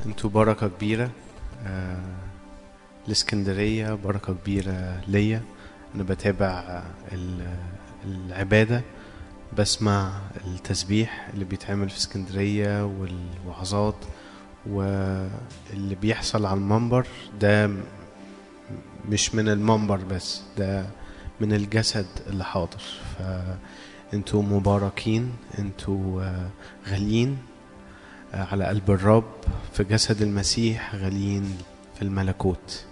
انتوا بركة كبيرة. الاسكندرية بركة كبيرة ليا. انا بتابع العبادة، بسمع التسبيح اللي بيتعمل في اسكندرية والوعظات واللي بيحصل على المنبر ده مش من المنبر بس، ده من الجسد اللي حاضر. فانتوا مباركين، انتوا غاليين على قلب الرب، في جسد المسيح غاليين في الملكوت.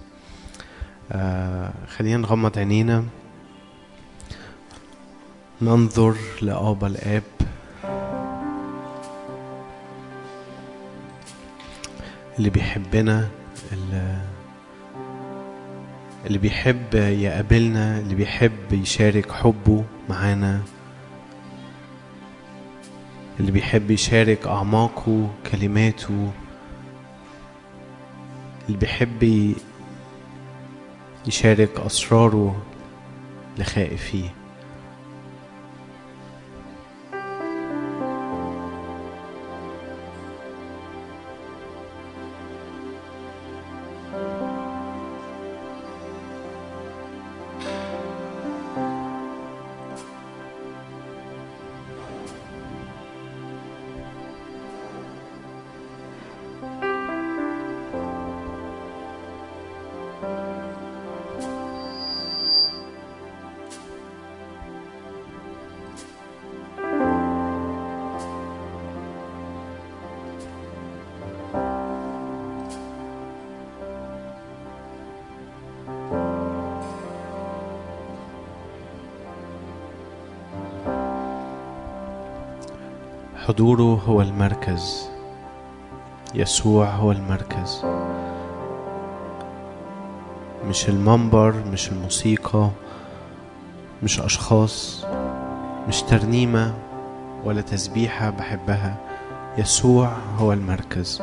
خلينا نغمض عينينا، ننظر لآبا الآب اللي بيحبنا، اللي بيحب يقابلنا، اللي بيحب يشارك حبه معانا، اللي بيحب يشارك أعماقه كلماته، اللي بيحب يشارك أسراره لخائفيه. حضوره هو المركز، يسوع هو المركز، مش المنبر، مش الموسيقى، مش أشخاص، مش ترنيمة ولا تسبيحة بحبها. يسوع هو المركز.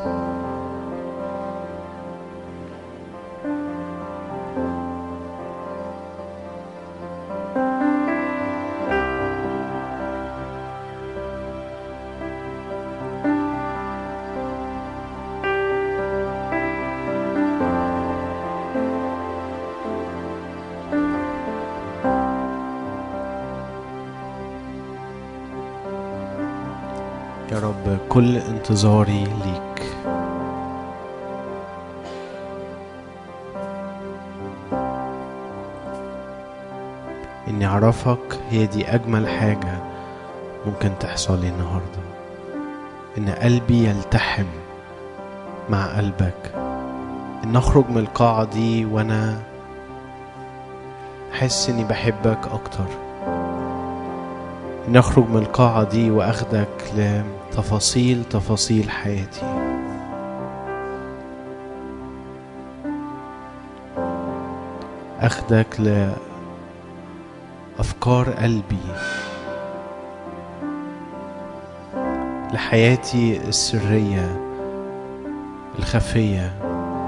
يا رب كل انتظاري ليك، إني أعرفك هي دي أجمل حاجة ممكن تحصل لي النهاردة. إن قلبي يلتحم مع قلبك، إن أخرج من القاعة دي وأنا أحس إني بحبك أكتر، إن أخرج من القاعة دي وأخدك تفاصيل حياتي. أخدك لأفكار قلبي، لحياتي السرية الخفية،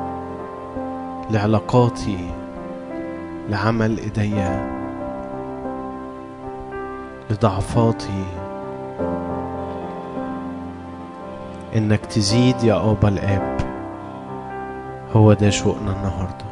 لعلاقاتي، لعمل إيديا، لضعفاتي. إنك تزيد يا آبا الآب، هو ده شوقنا النهاردة.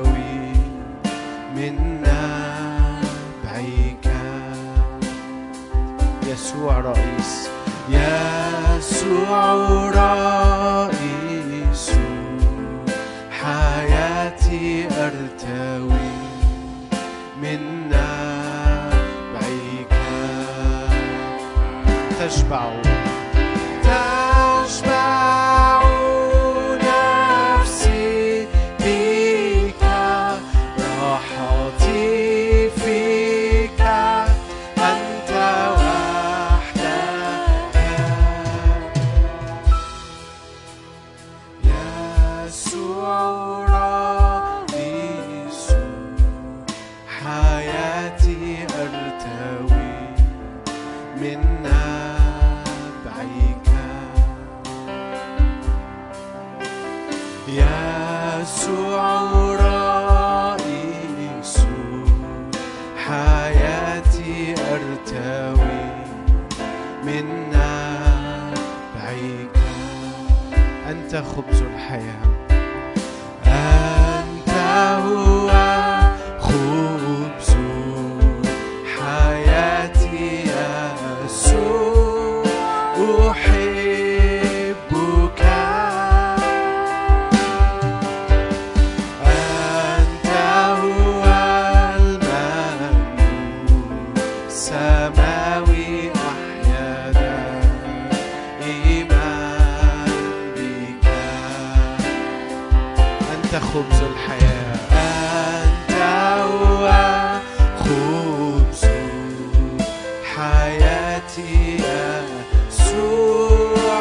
أرتوي من نبعك. يسوع رئيس، يسوع رئيس حياتي، أرتوي من نبعك. تشبع نفسي بك، راحتي فيك، أنت وحدك. يسوع رئيس حياتي، أرتوي من نبعك. يسوع رئيس حياتي، أرتوي من نبعك. أنت خبز الحياة، أنت هو خبز حياتي. يسوع أحبك، أنت هو المملوك السماوي، أحيا دائما بك. أنت خبز الحياة، أنت هو خبز حياتي. يسوع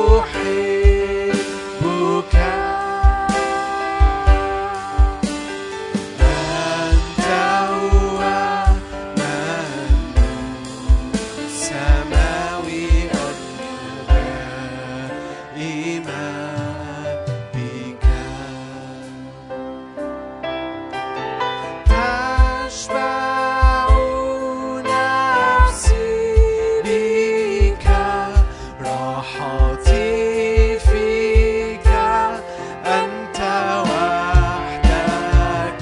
أحبك، أنت هو مملوك السماوي، دائما بك. تشبع نفسي بك، راحتي فيك، أنت وحدك.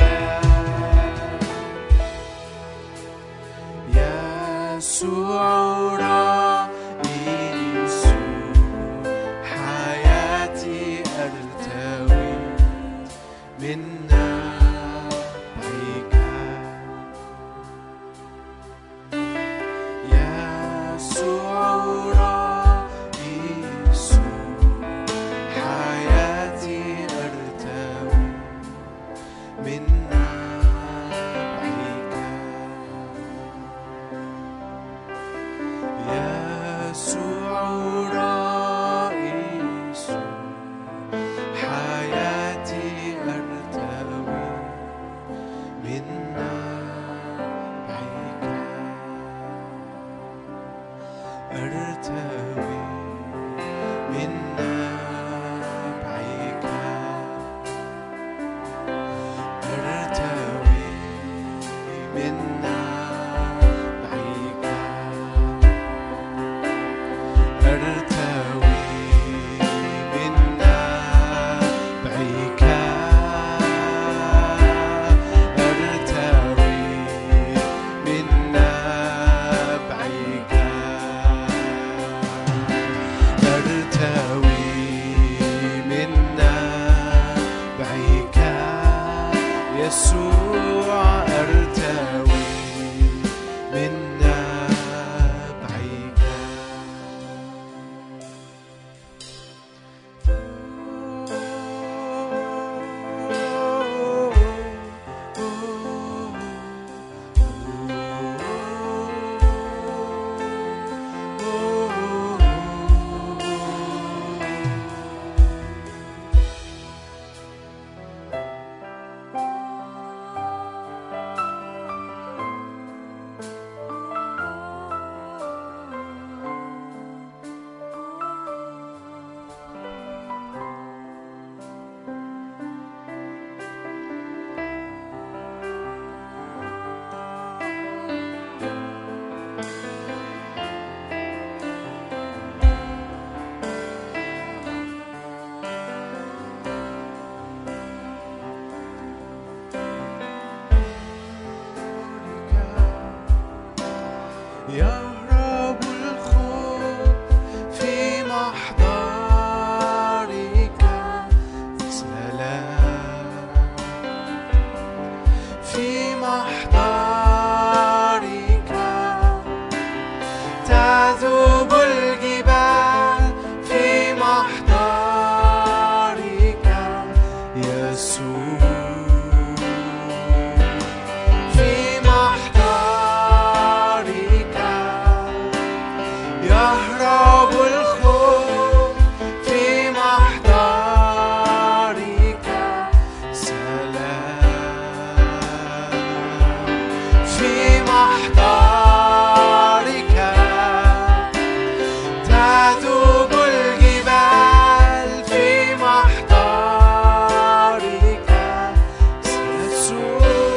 يسوع رئيس حياتي، أرتوي من نبعك. يسوع رئيس حياتي، أرتوي من نبعك. يسوع رئيس حياتي، أرتوي من نبعك. أرتوي من نبعك، أرتوي من نبعك، أرتوي من نبعك، أرتوي من نبعك، أرتوي من نبعك. يسوع أرتوي من نبعك. محضرك تذوب الجبال في محضرك يسوع في محضرك يهرب الخوف في محضرك سلام في محضرك تذوب الجبال في محضرك يسوع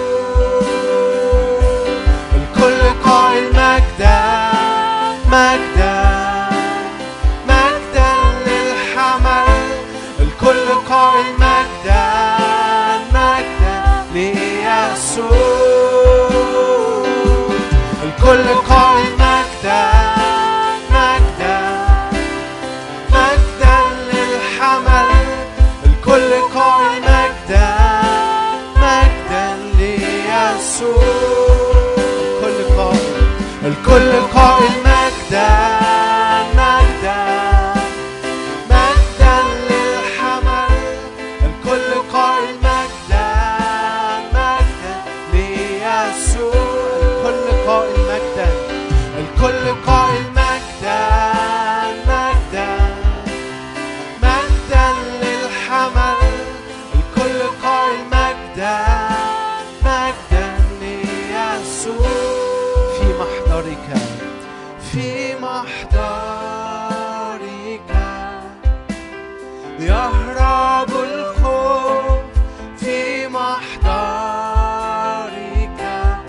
الكل قائل مجدا مجدا مجدا للحمل الكل قائل مجدا مجدا ليسوع الكل قائل مجدا مجدا مجدا للحمل الكل قائل مجدا مجدا ليسوع الكل قائل مجدا مجدا مجدا للحمل الكل قائل مجدا مجدا ليسوع الكل قائل مجدا الكل قائل مجدا مجدا مجدا للحمل الكل قائل مجدا مجدا ليسوع في محضرك يهرب الخوف في محضرك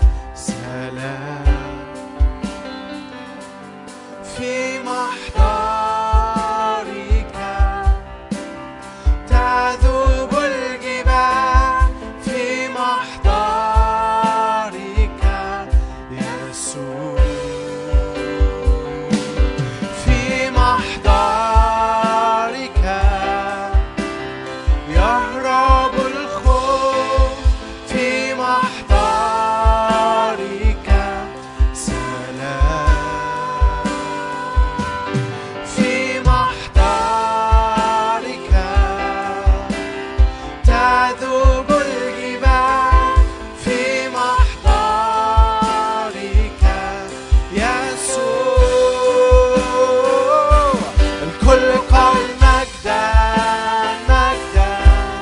سلام في محضرك تذوب الجبال في محضرك يسوع في محضرك يهرب الخوف في محضرك سلام في محضرك تذوب الجبال في محضرك يسوع الكل قائل مجدا مجدا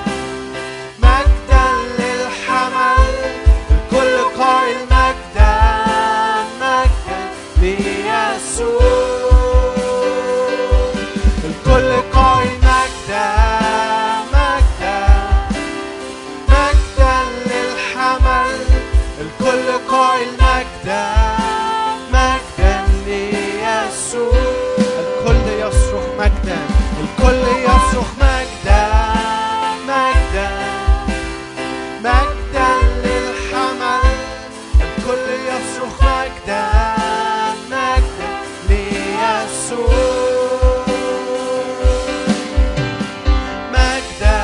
مجدا للحمل الكل قائل مجدا مجدا ليسوع الكل قائل مجدا مجدا مجدا للحمل الكل قائل مجدا مجدا ليسوع الكل يصرخ مجدا الكل يصرخ مجدا مجدا مجدا للحمل الكل يصرخ مجدا مجدا ليسوع مجدا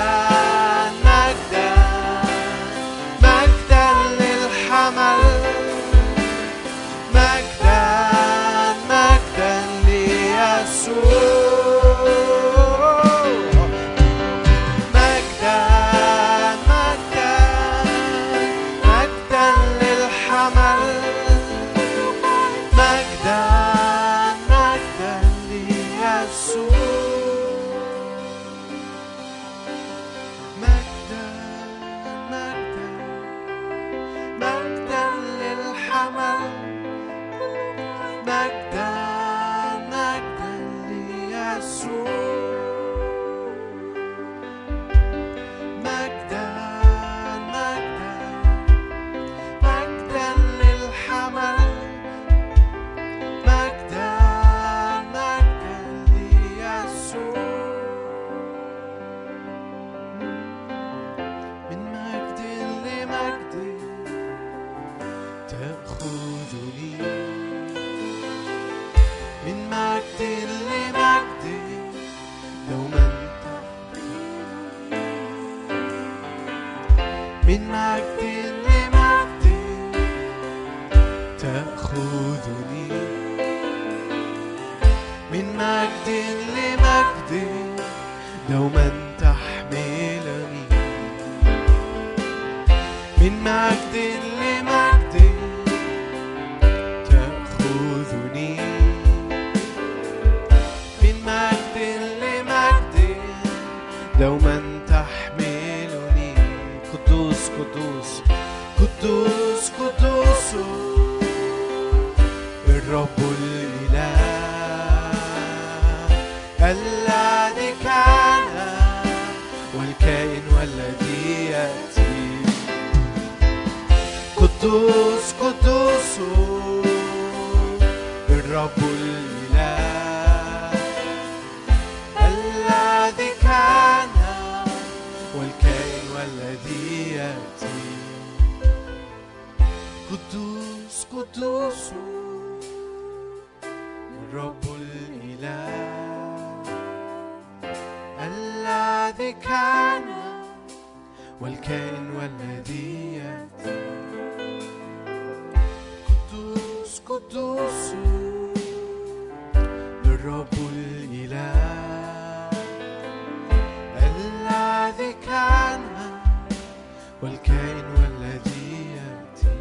مجدا مجدا للحمل مجد لمجد تأخذني، من مجد لمجد دوما تحملني. قدوس قدوس قدوس قدوس الرب الإله الذي كان والكائن والذي يأتي. قدوس قدوس الرب الإله الذي كان والكائن والذي يأتي. قدوس قدوس الرب الإله الذي كان والكائن والذي يأتي. قدوس قدوس الرب الإله الذي كان والكائن والذي يأتي.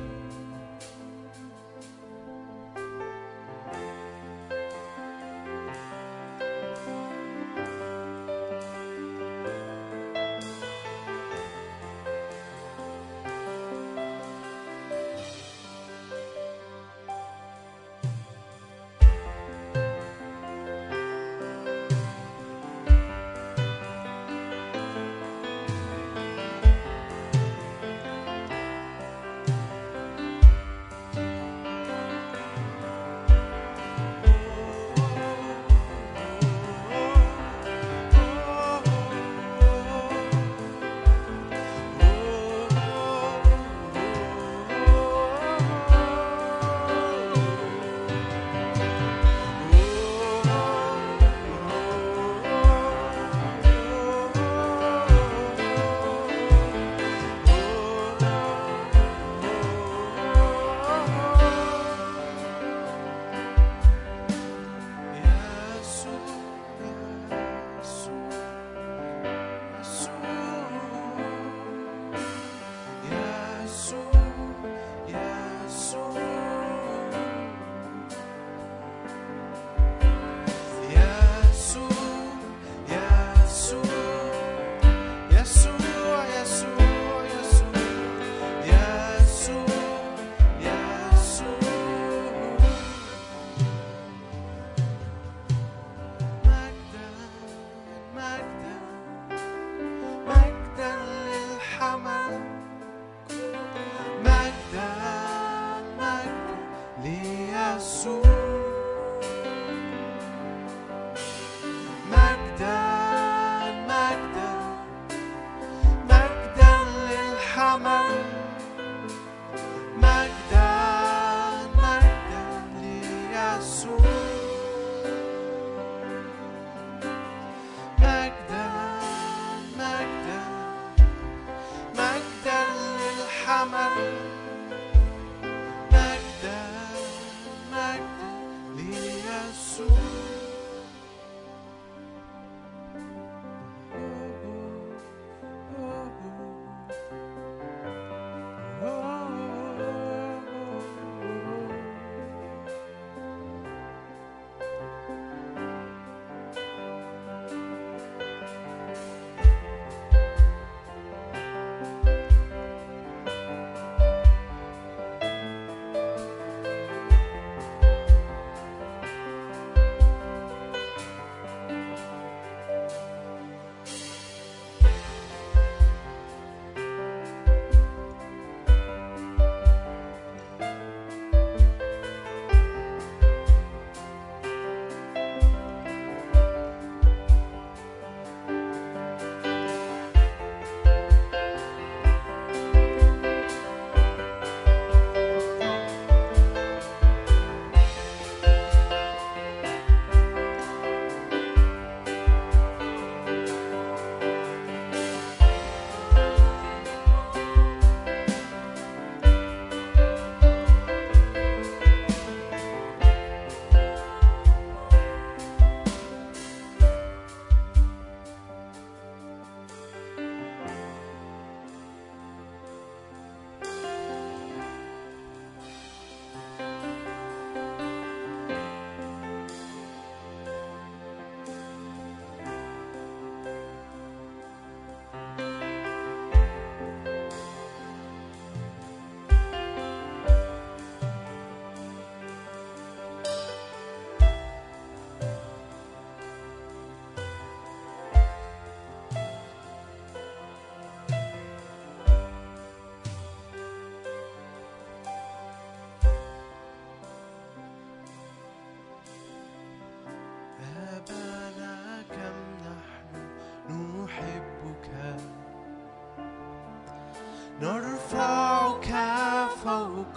فوق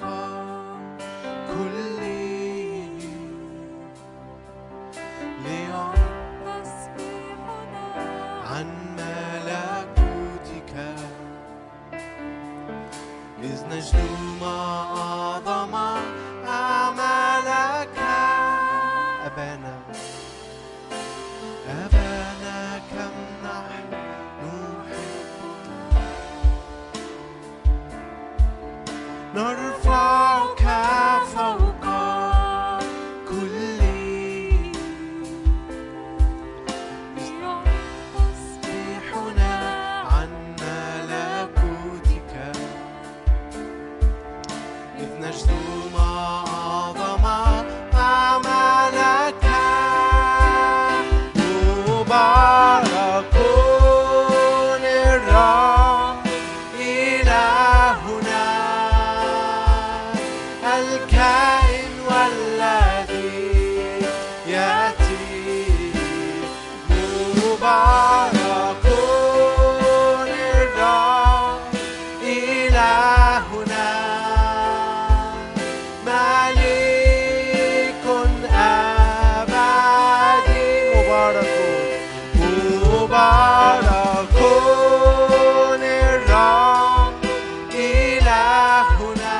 كل ليعلن عن ملكوتك إذ نجد ما أعظم أعمالك أبانا كم نحن نرفعك فوق كل تسبحنا عن ملكوتك إذ نجد ما أعظم أعمالك مبارك الرب إلهنا الكائن والذي يأتي مبارك الرب إلهنا ملك أبدي مبارك الرب إلهنا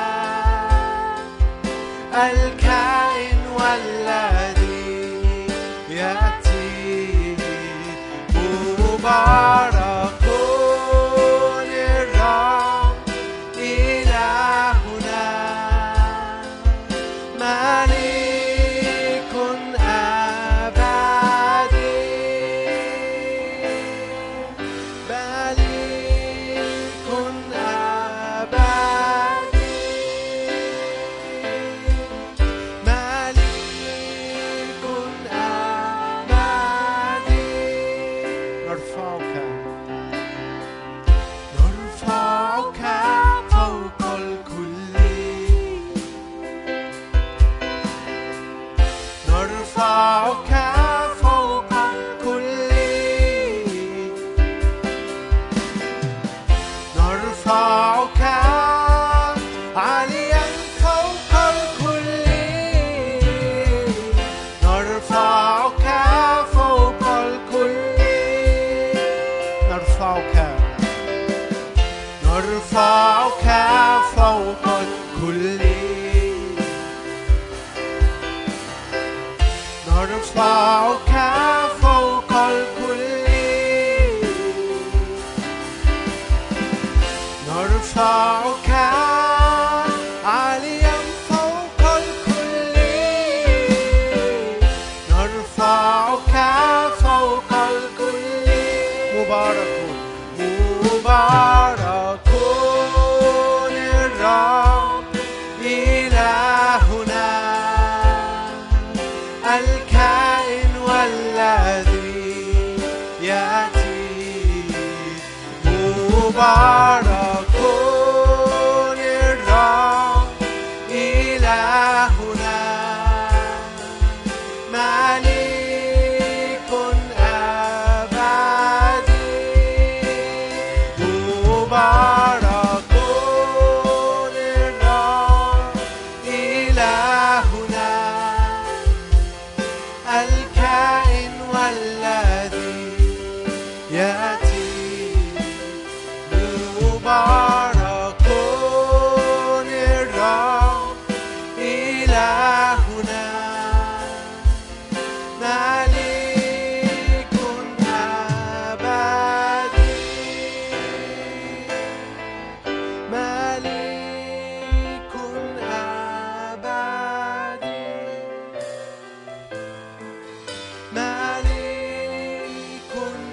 الكائن والذي يأتي مبارك الرب إلهنا ملك أبدي نرفعك فوق الكل نرفعك فوق الكل نرفعك عاليا فوق الكل نرفعك فوق الكل نرفعك فوق الكل نرفعك فوق الكل نرفعك عاليا فوق الكل نرفعك فوق الكل مبارك الرب إلهنا الكائن والذي يأتي مبارك الرب إلهنا ملك أبدي مبارك الرب إلهنا الكائن والذي يأتي مبارك الرب إلهنا ملك أبدي ملك أبدي ملك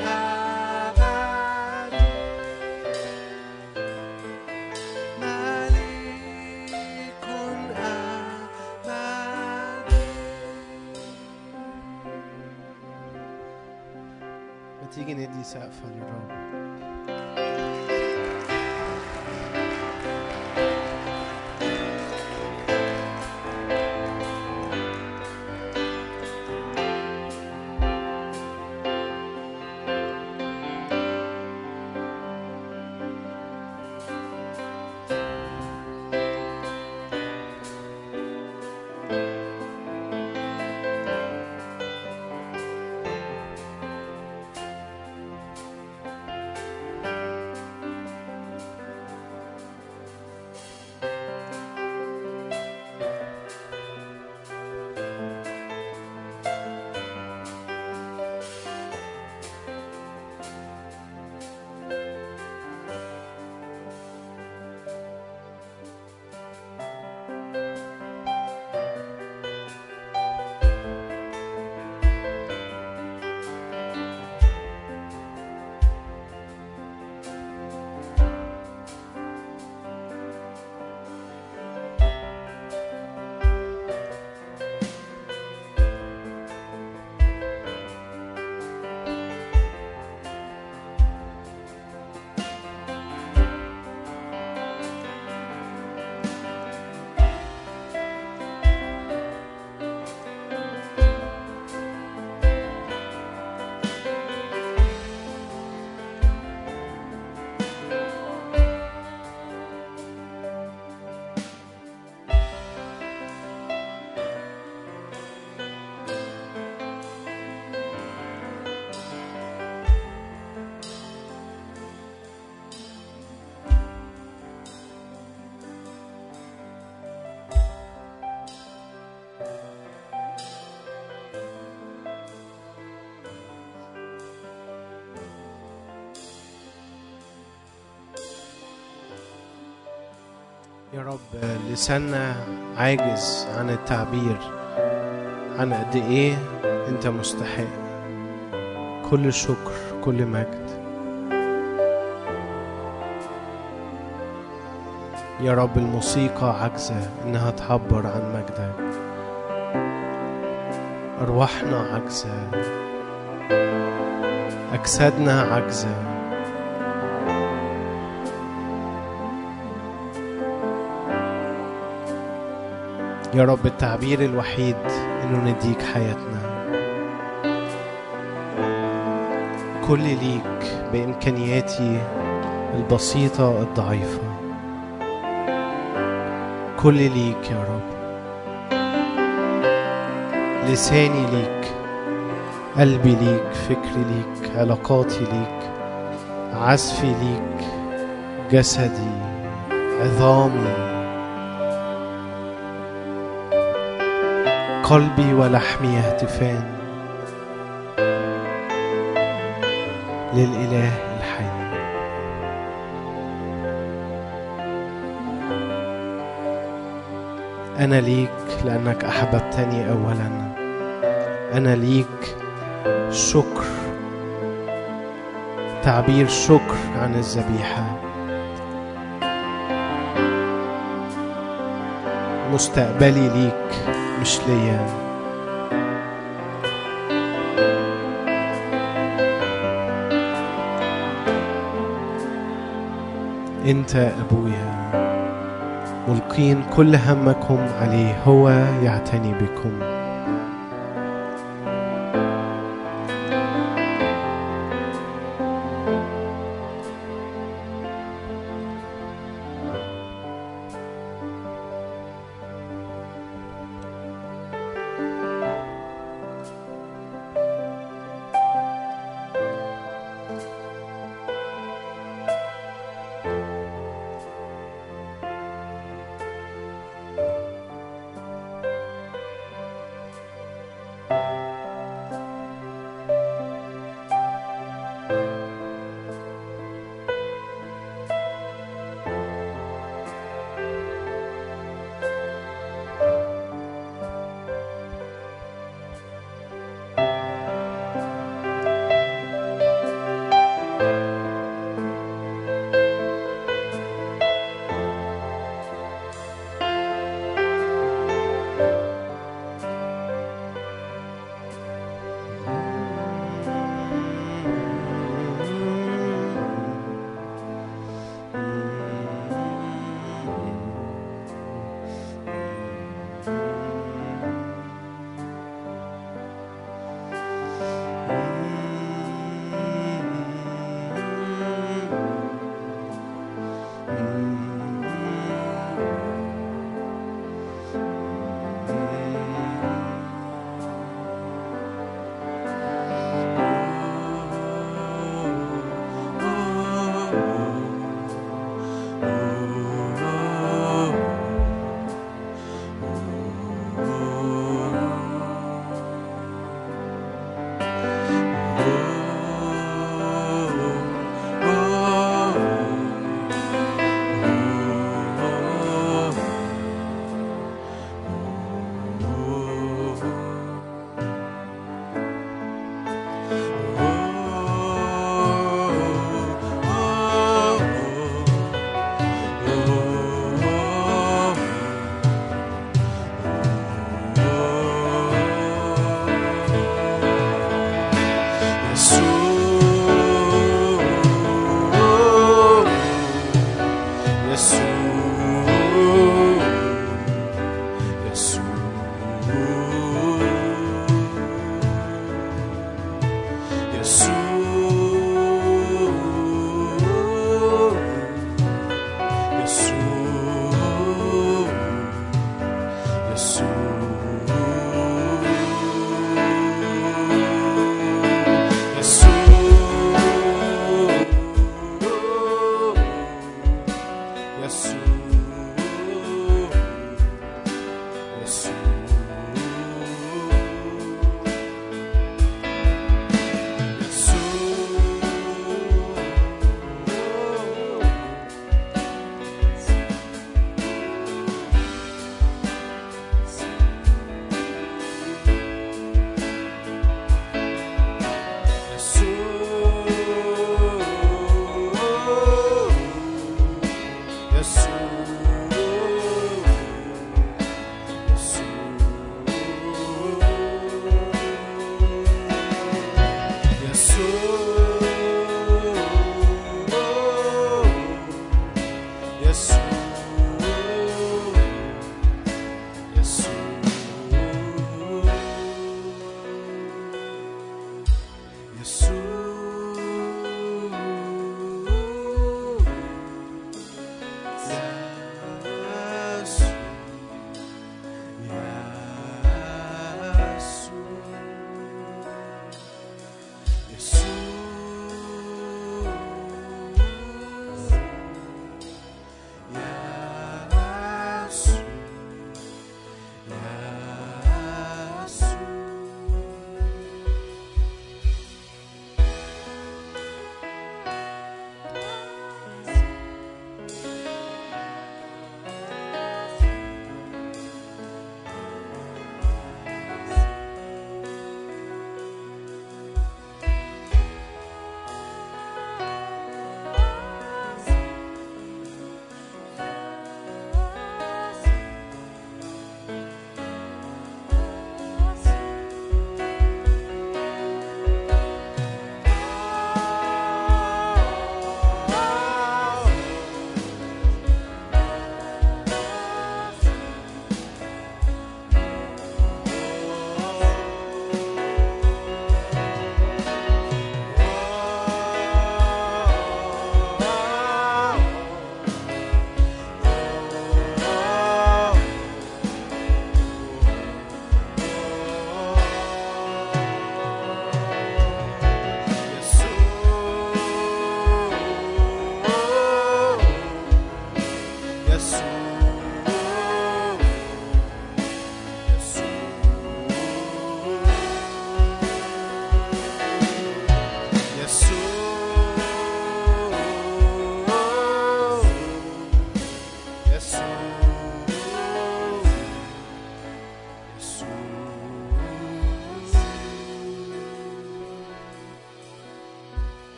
أبدي ملك أبدي. ما تيجي ندي سقفة للرب. يا رب لساننا عاجز عن التعبير عن قد ايه انت مستحق كل شكر كل مجد. يا رب الموسيقى عاجزة انها تعبر عن مجدك، ارواحنا عاجزة، اجسادنا عاجزة. يا رب التعبير الوحيد انه نديك حياتنا، كل ليك بامكانياتي البسيطة الضعيفة، كل ليك يا رب. لساني ليك، قلبي ليك، فكري ليك، علاقاتي ليك، عزفي ليك، جسدي، عظامي، قلبي ولحمي يهتفان للإله الحي. أنا ليك لأنك أحببتني أولا. أنا ليك شكر، تعبير شكر عن الذبيحة. مستقبلي ليك مش ليا. انت ابويا، ملقين كل همكم عليه، هو يعتني بكم.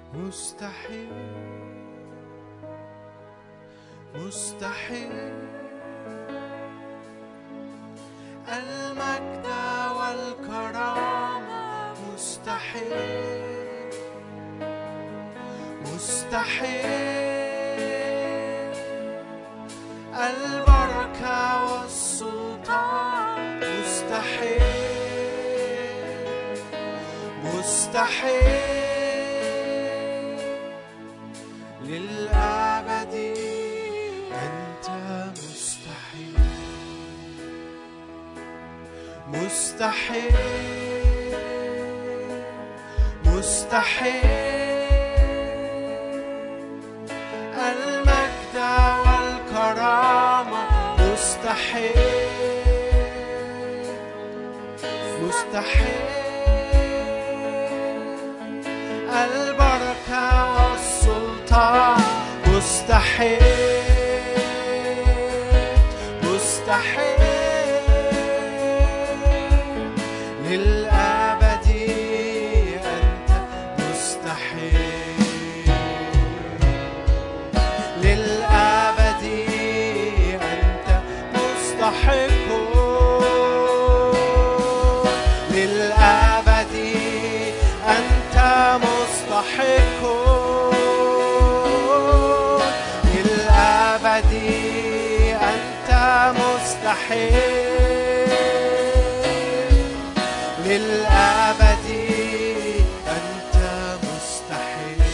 مستحيل مستحيل المجد والكرامة مستحيل مستحيل البركة والسلطان مستحيل مستحيل للأبد أنت مستحيل مستحيل مستحيل المجد والكرامة مستحيل مستحيل البركة والسلطان مستحيل مستحيل للأبد أنت مستحيل للأبد أنت مستحق للأبد أنت مستحق للأبد أنت مستحيل للأبد أنت مستحيل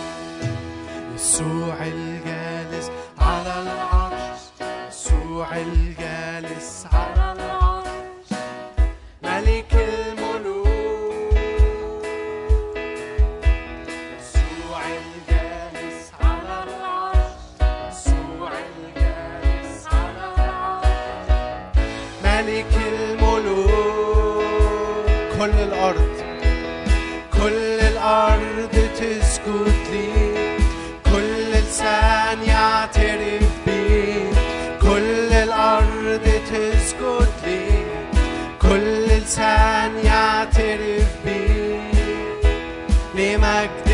يسوع الجالس على العرش يسوع الجالس على العرش ملك الملوك يسوع الجالس على العرش يسوع الجالس على العرش ملك الملوك كل الأرض تسجد لي كل لسان يعترف بي كل الأرض تسجد لي كل لسان يعترف بي لمجد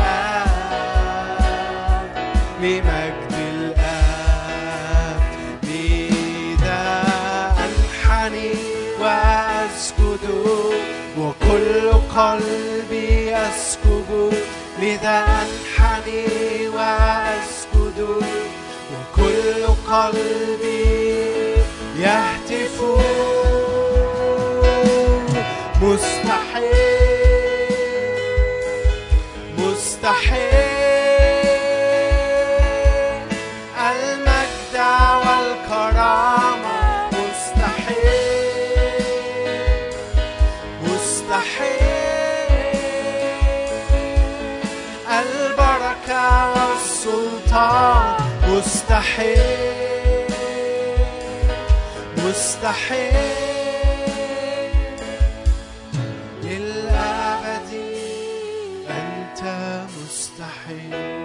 الآب لمجد الآب لذا أنحني وأسجد وكل قلبي أسكب لذا أنحني وأسجد وكل قلبي يهتف مستحيل مستحيل المجد والكرامة مستحيل مستحيل البركة والسلطان مستحيل مستحيل للأبد أنت مستحيل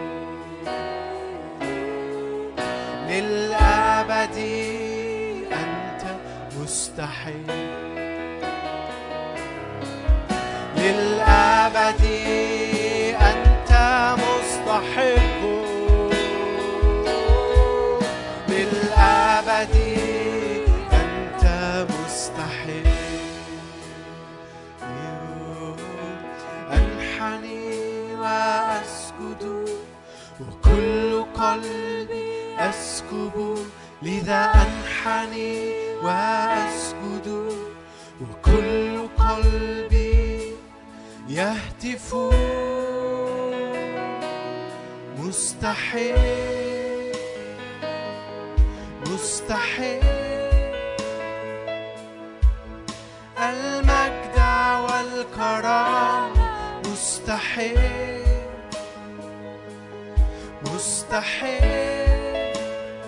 للأبد أنت مستحيل للأبد أنت مستحق للأبد أنت مستحق أنحني وأسجد وكل قلبي أسكب لذا أنحني وأسجد وكل قلبي يهتف مستحيل مستحيل المجد والكرامة مستحيل مستحيل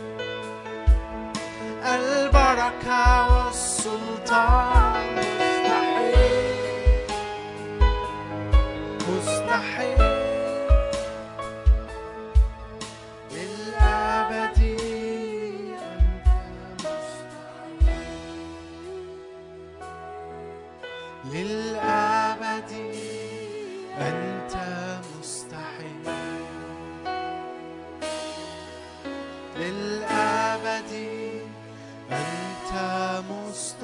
البركة والسلطان مستحيل مستحيل للأبد أنت مستحيل للأبد أنت مستحيل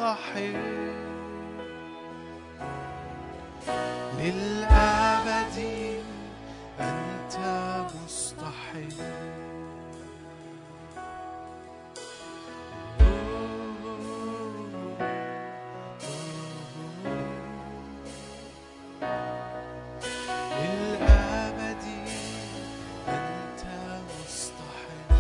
مستحيل للأبد أنت مستحيل للأبد أنت مستحيل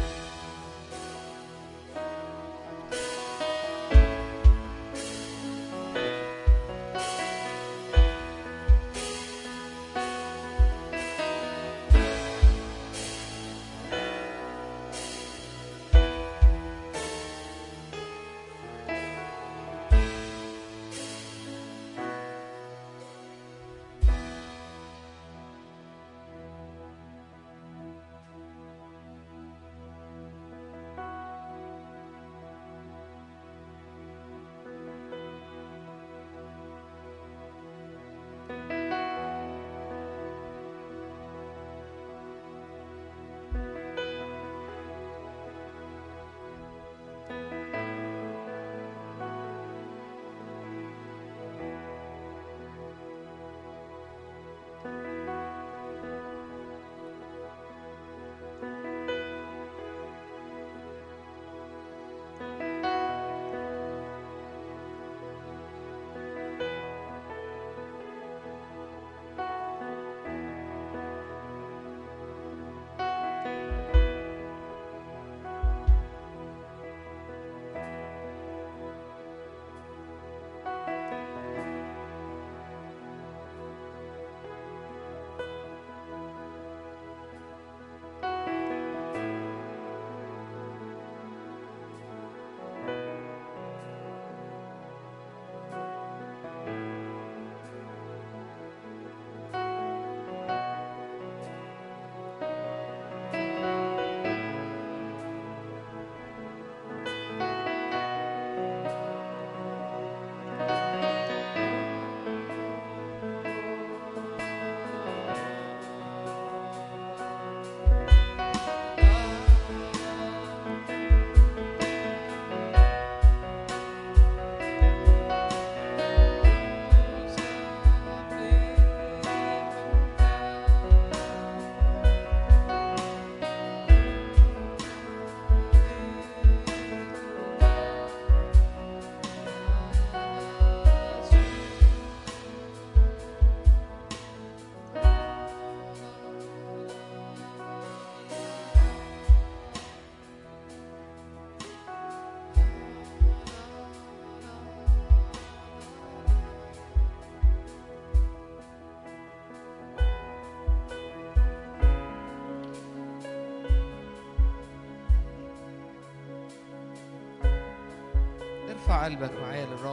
ارفع قلبك معايا للرب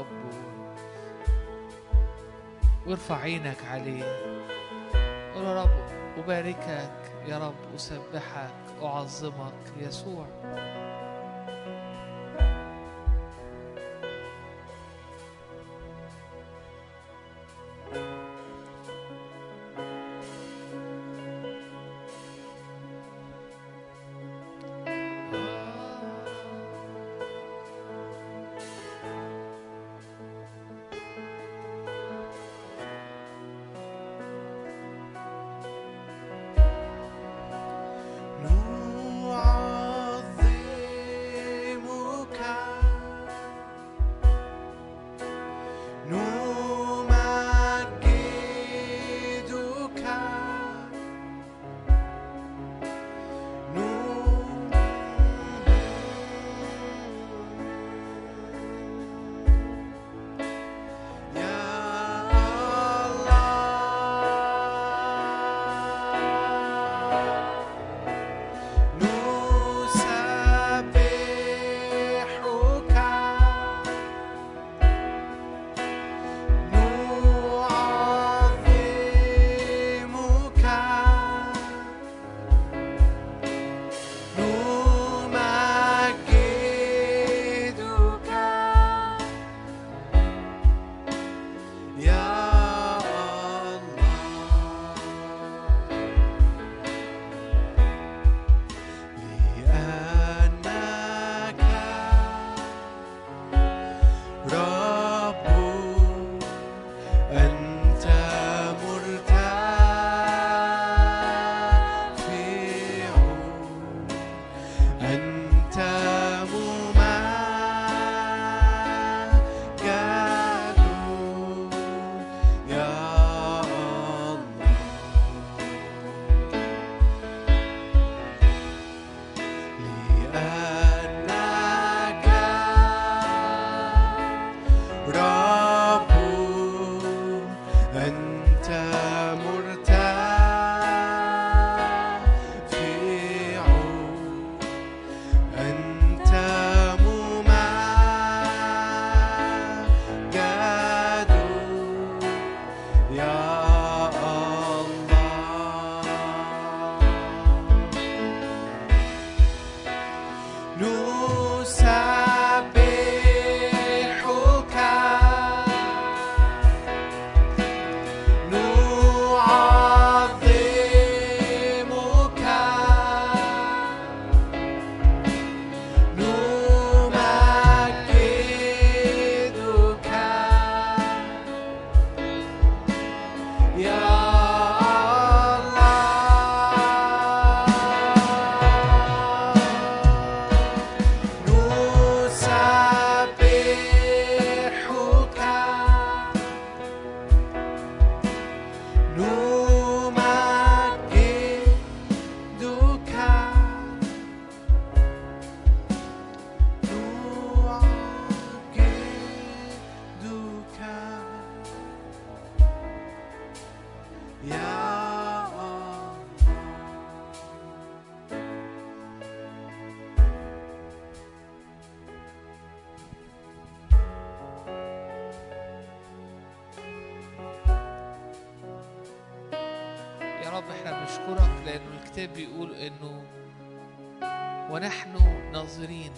وارفع عينك عليه. قول يا رب أباركك يا رب، أسبحك، أعظمك يسوع. نعظم يا رب احنا بنشكرك لأنه الكتاب بيقول إنه ونحن ناظرين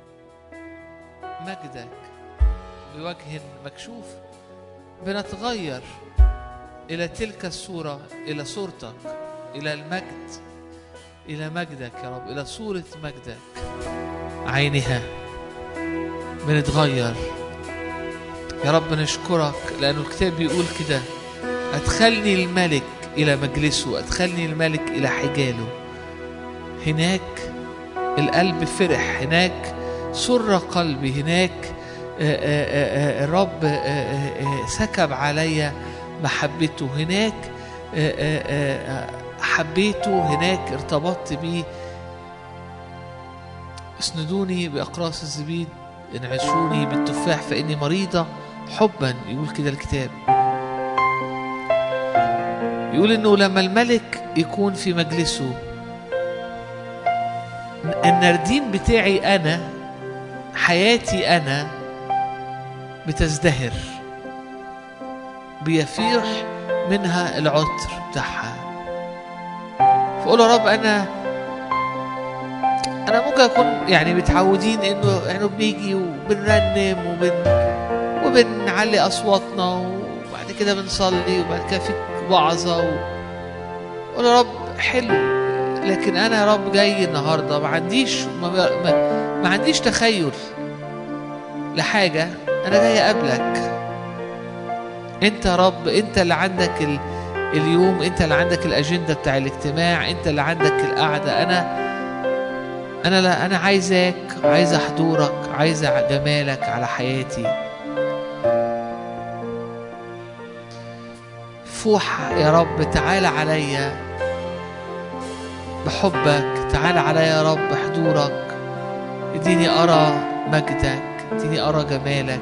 مجدك بوجه مكشوف بنتغير إلى تلك الصورة، إلى صورتك، إلى المجد، إلى مجدك يا رب، إلى صورة مجدك عينها بنتغير يا رب. نشكرك لأنه الكتاب بيقول كده: أدخلني الملك إلى مجلسه، أدخلني الملك إلى حجاله. هناك القلب فرح، هناك سر قلبي، هناك الرب سكب علي محبته، هناك حبيته، هناك ارتبطت بيه. اسندوني بأقراص الزبيب، انعشوني بالتفاح فإني مريضة حبا. يقول كده الكتاب، يقول إنه لما الملك يكون في مجلسه النردين بتاعي أنا، حياتي أنا بتزدهر، بيفيح منها العطر بتاعها. فقول يا رب أنا ممكن أكون يعني متعودين إنه بنيجي وبنرنم وبنعلي أصواتنا وبعد كده بنصلي وبعد كده في وعظة قول يا رب حلو، لكن أنا يا رب جاي النهاردة ما عنديش تخيل لحاجة، أنا جاي أقابلك أنت يا رب. أنت اللي عندك اليوم، أنت اللي عندك الأجندة بتاع الاجتماع، أنت اللي عندك القعدة. أنا عايزك، عايز حضورك، عايز جمالك على حياتي. فوح يا رب، تعال عليا بحبك، تعال عليا يا رب بحضورك. اديني أرى مجدك، اديني أرى جمالك.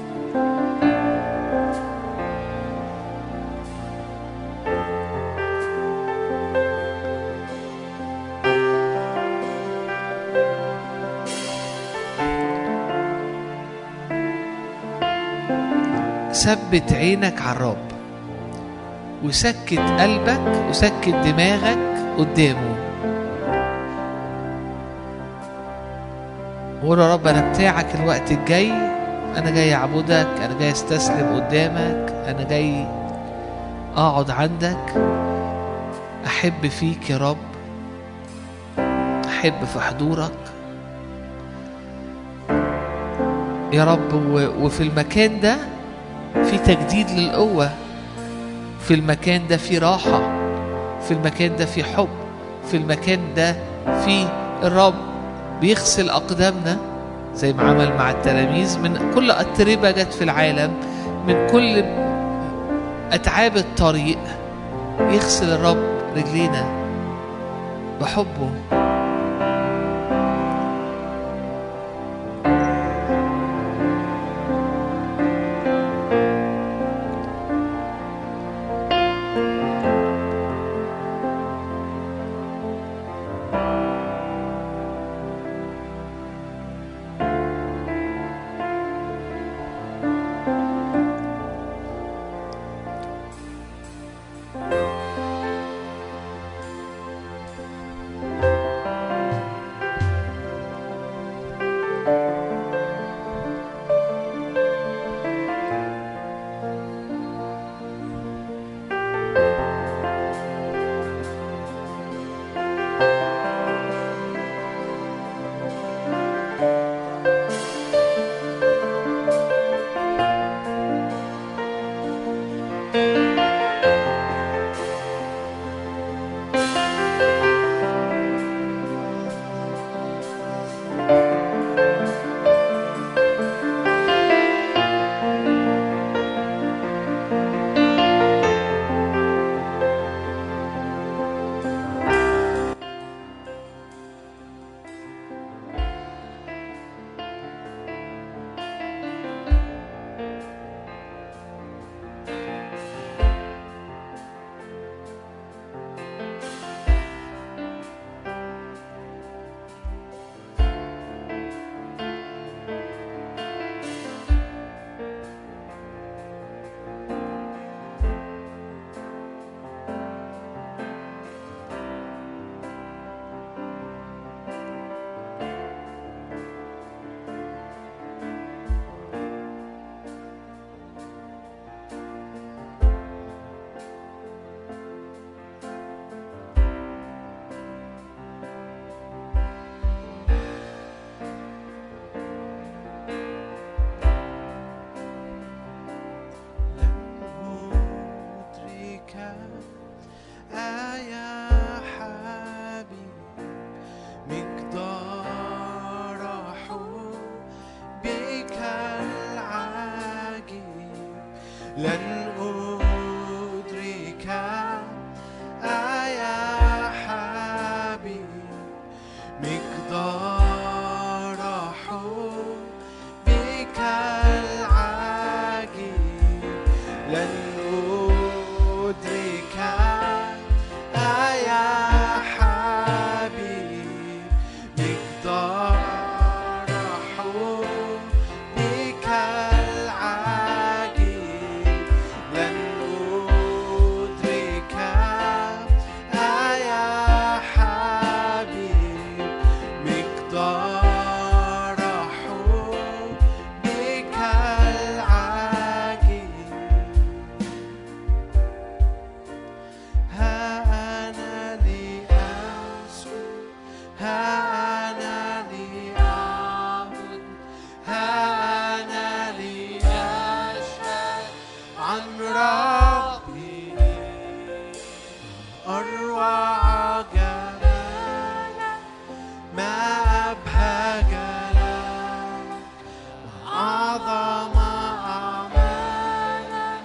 ثبت عينك على الرب وسكت قلبك وسكت دماغك قدامه. قول يا رب أنا بتاعك الوقت الجاي، أنا جاي أعبدك، أنا جاي أستسلم قدامك، أنا جاي أقعد عندك، أحب فيك يا رب، أحب في حضورك يا رب. وفي المكان ده في تجديد للقوة، في المكان ده في راحة، في المكان ده في حب، في المكان ده في الرب بيغسل أقدامنا زي ما عمل مع التلاميذ من كل أتربة جت في العالم، من كل أتعاب الطريق. يغسل الرب رجلينا بحبه. أروع جمالك ما أبهى جلالك وأعظم أعمالك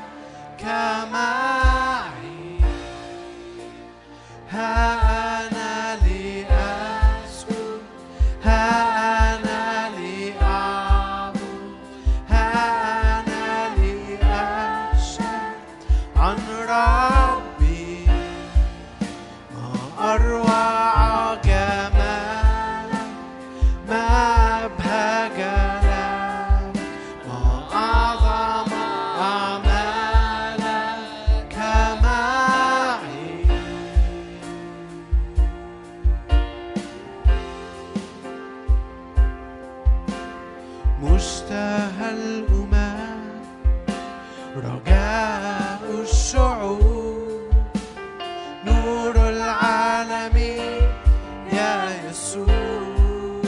كمعي ها أنا لأسجد ها أنا لأعبد ها أنا لأشهد عن ربي ما أروع جمالك ما أبهى جلالك ما أعظم أعمالك كمعي مشتهى الأمم رجاء الشعوب نور العالم يا يسوع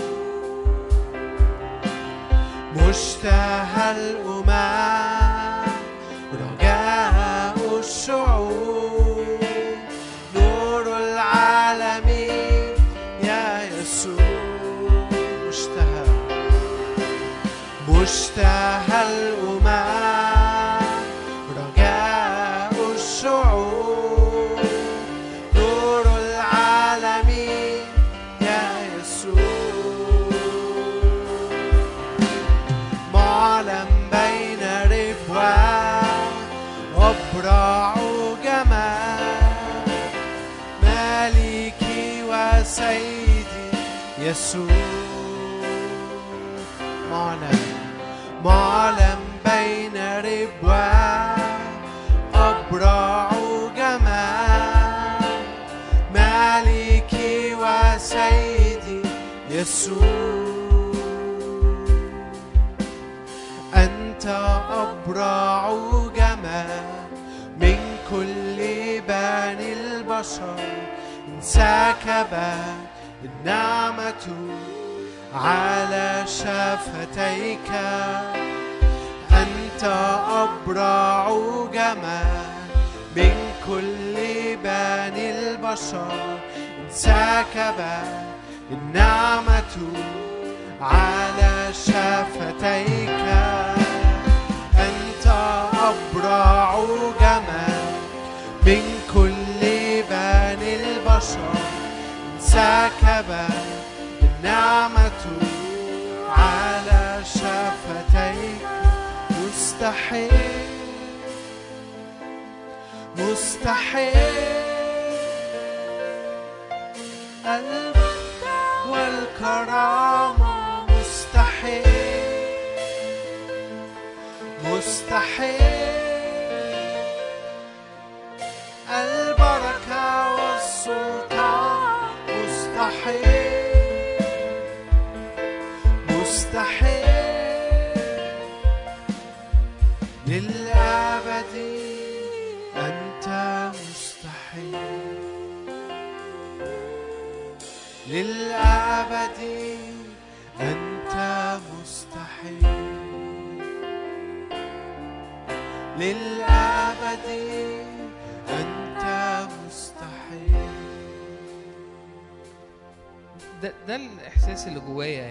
مشتهى الأمم رجاء الشعوب نور العالم يا يسوع مشتهى الأمم رجاء الشعوب نور العالم يا يسوع معلم بين ربوان أبرع جمال مالكي وسيدي يسوع معلم بين ربوان أبرع جمال مالكي وسيدي يسوع أنت أبرع جمال من كل بني البشر انسكبت النعمة على شفتيك أنت أبرع جمال من كل بني البشر انسكبت النعمة على شفتيك أنت أبرع جمال من كل بني البشر انسكبت النعمة على شفتيك مستحيل المجد والكرامة مستحيل البركة والسلطان مستحيل للأبد أنت مستحيل للأبد أنت مستحيل للأبد أنت مستحيل. ده الإحساس اللي جوايا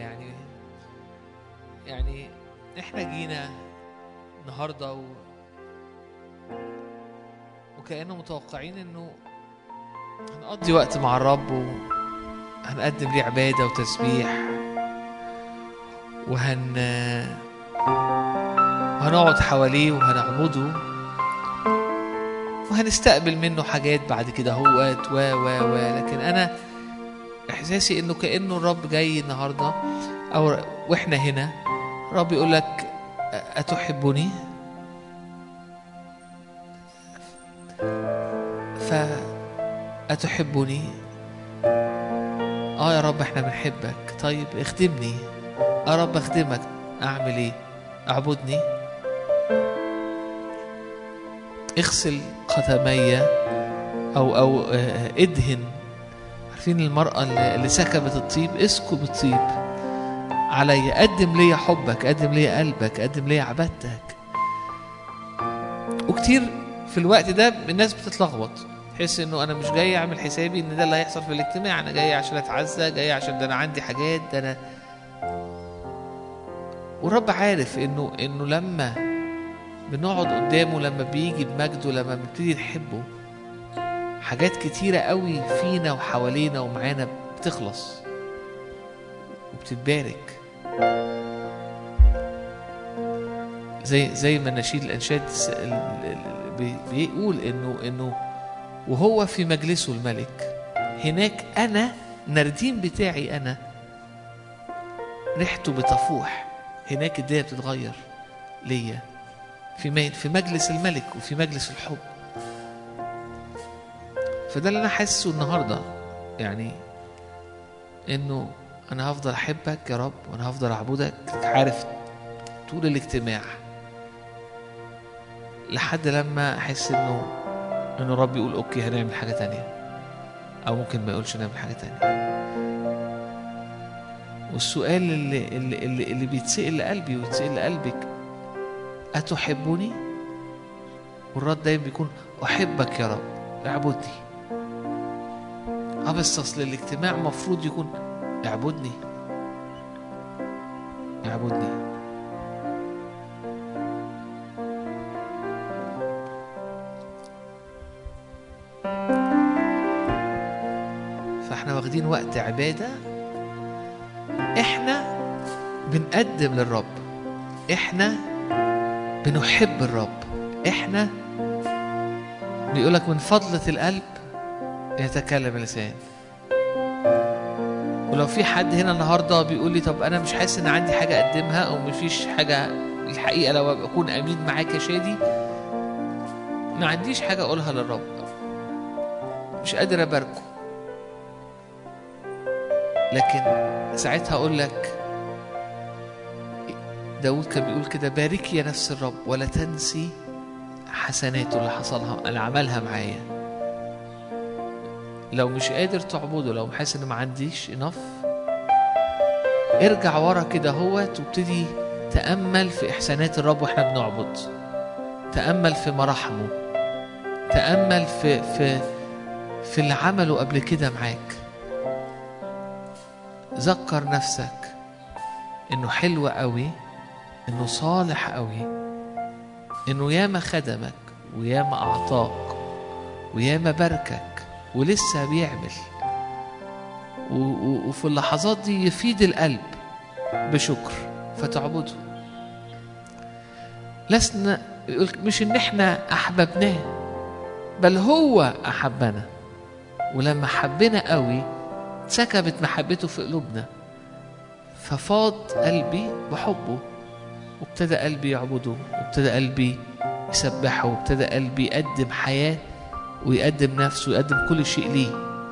يعني إحنا جينا النهاردة وكأنه متوقعين إنه هنقضي وقت مع الرب وهنقدم ليه عبادة وتسبيح وهنقعد حواليه وهنعبده وهنستقبل منه حاجات بعد كده هوات لكن أنا إحساسي إنه كأنه الرب جاي النهاردة أو وإحنا هنا الرب يقول لك أتحبني؟ فأتحبني؟ يا رب إحنا بنحبك. طيب اخدمني يا رب، أخدمك. أعمل إيه؟ أعبدني؟ اغسل قدمي أو ادهن. عارفين المرأة اللي سكبت الطيب؟ اسكب الطيب علي، قدم لي حبك، قدم لي قلبك، قدم لي عبادتك. وكتير في الوقت ده الناس بتتلخبط، تحس انه انا مش جاي اعمل حسابي ان ده اللي هيحصل في الاجتماع، انا جاي عشان اتعزى، جاي عشان ده انا عندي حاجات، ده انا. والرب عارف انه لما بنقعد قدامه، لما بيجي بمجده، لما بنبتدي نحبه، حاجات كتيرة قوي فينا وحوالينا ومعانا بتخلص وبتتبارك. زي ما نشيد الأنشاد بيقول إنه وهو في مجلسه الملك هناك أنا نردين بتاعي أنا ريحته بتفوح، هناك الدنيا بتتغير ليا في مجلس الملك وفي مجلس الحب. فده اللي أنا حاسه النهاردة، يعني إنه أنا هفضل أحبك يا رب، وأنا هفضل أعبدك عارف طول الاجتماع، لحد لما أحس إنه رب يقول أوكي هنعمل حاجة تانية، أو ممكن ما يقولش نعمل حاجة تانية. والسؤال اللي بيتسأل لقلبي ويتسأل لقلبك، أتحبني؟ والرد دايما بيكون أحبك يا رب، اعبدني. بس أصل الاجتماع مفروض يكون اعبدني اعبدني. فاحنا واخدين وقت عبادة، احنا بنقدم للرب، احنا بنحب الرب، احنا بيقولك من فضلة القلب يتكلم اللسان. ولو في حد هنا النهاردة بيقول لي طب أنا مش حاسس إن عندي حاجة أقدمها، أو مفيش حاجة، الحقيقة لو أكون أمين معاك يا شادي ما عنديش حاجة أقولها للرب، مش قادر أباركه، لكن ساعتها أقول لك داود كان بيقول كده: باركي يا نفس الرب ولا تنسي حسناته اللي حصلها اللي عملها معايا. لو مش قادر تعبده، لو حاسس ان ما عنديش enough، ارجع ورا كده هوت وابتدي تأمل في إحسانات الرب واحنا بنعبد، تأمل في مراحمه، تأمل في اللي عمله قبل كده معاك. ذكر نفسك انه حلو قوي، انه صالح قوي، انه ياما خدمك وياما اعطاك وياما باركك ولسه بيعمل، وفي اللحظات دي يفيد القلب بشكر فتعبده. لسنا مش ان احنا احببناه، بل هو احبنا، ولما حبنا قوي سكبت محبته في قلوبنا، ففاض قلبي بحبه، وابتدى قلبي يعبده، وابتدى قلبي يسبحه، وابتدى قلبي يقدم حياة ويقدم نفسه ويقدم كل شيء ليه.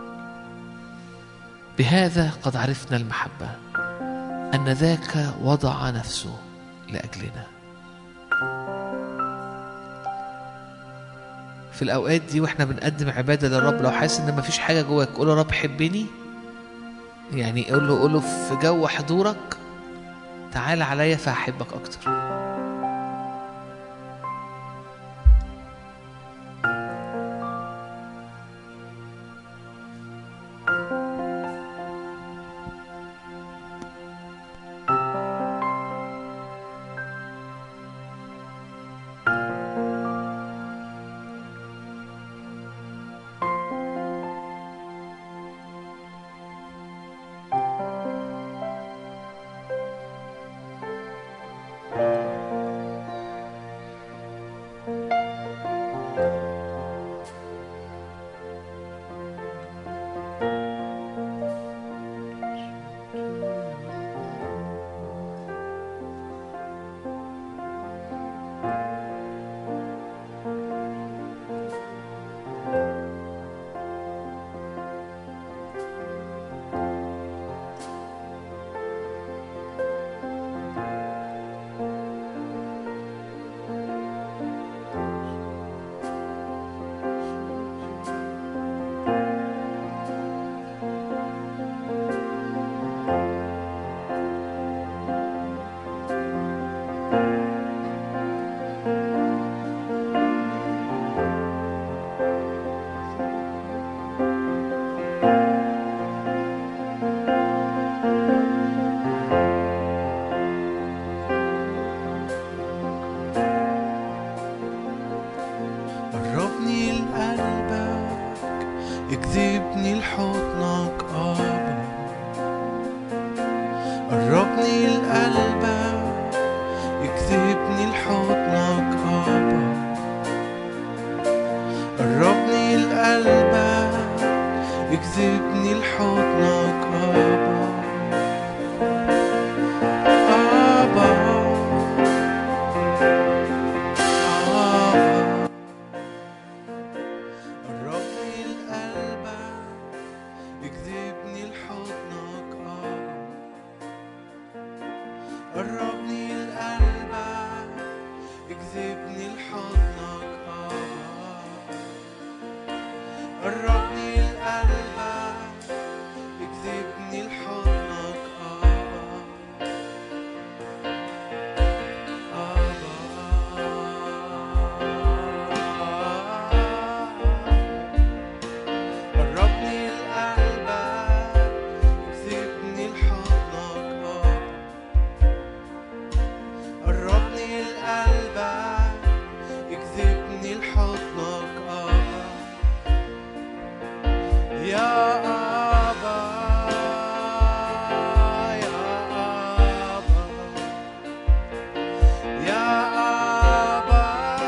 بهذا قد عرفنا المحبة، أن ذاك وضع نفسه لأجلنا. في الأوقات دي وإحنا بنقدم عبادة للرب، لو حاسس إن مفيش حاجة جواك قول له: رب حبني، يعني قول له في جو حضورك: تعال عليا فأحبك أكتر. اجذبني لحضنك أبا، قربني لقلبك، اجذبني لحضنك أبا، قربني لقلبك، اجذبني لحضنك أبا، أبا أبا، قربني لقلبك، اجذبني لحضنك أبا، قربني لقلبك، اجذبني لحضنك أبا، قربني لقلبك، اجذبني لحضنك أبا، قربني لقلبك، اجذبني لحضنك أبا، قربني لقلبك، اجذبني لحضنك أبا، يا أبا يا أبا يا أبا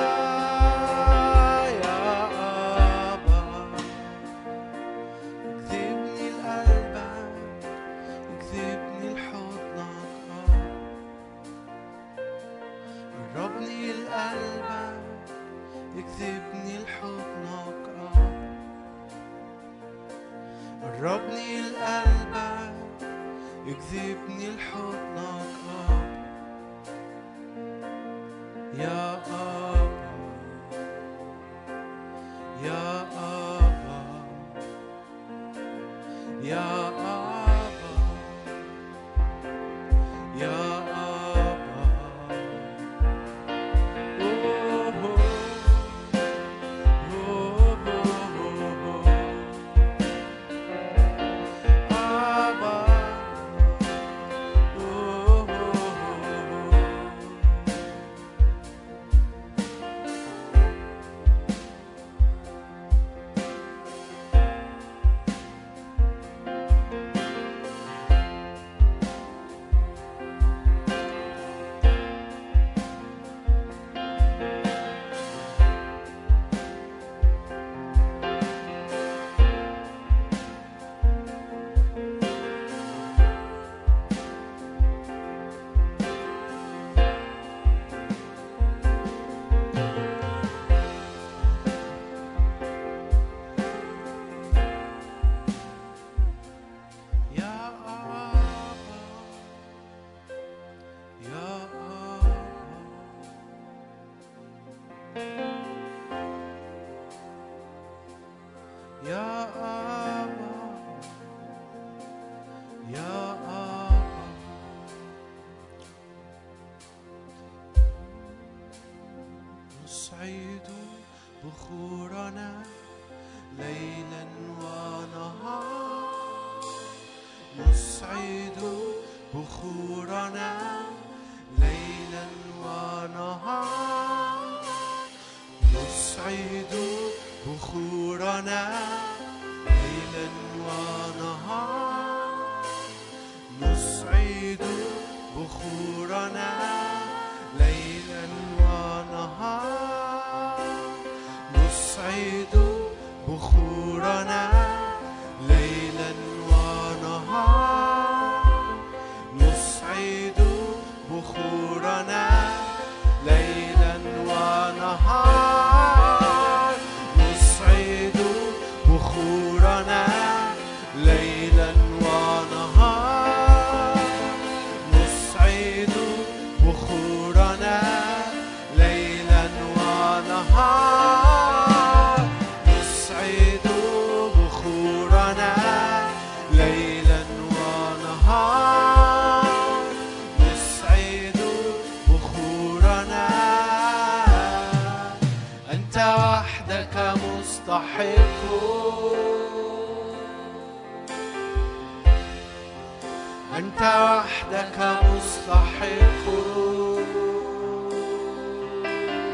يا أبا، اجذبني لقلبك، اجذبني لحضنك أبا، قربني لقلبك، اجذبني لحضنك أبا، قربني لقلبك، اجذبني لحضنك أبا، يا أبا يا أبا يا أبا يا أبا، نصعد بخورنا ليلا ونهار، نصعد بخورنا ليلا ونهار، نصعد بخورنا ليلا ونهار، نصعد بخورنا ليلا ونهار، نصعد بخورنا ليلا ونهار، نصعد بخورنا ليلا ونهار، نصعد بخورنا ليلا ونهار، نصعد بخورنا ليلا ونهار، نصعد بخورنا ليلا ونهار، نصعد بخورنا، أنت وحدك مستحق، أنت وحدك مستحق،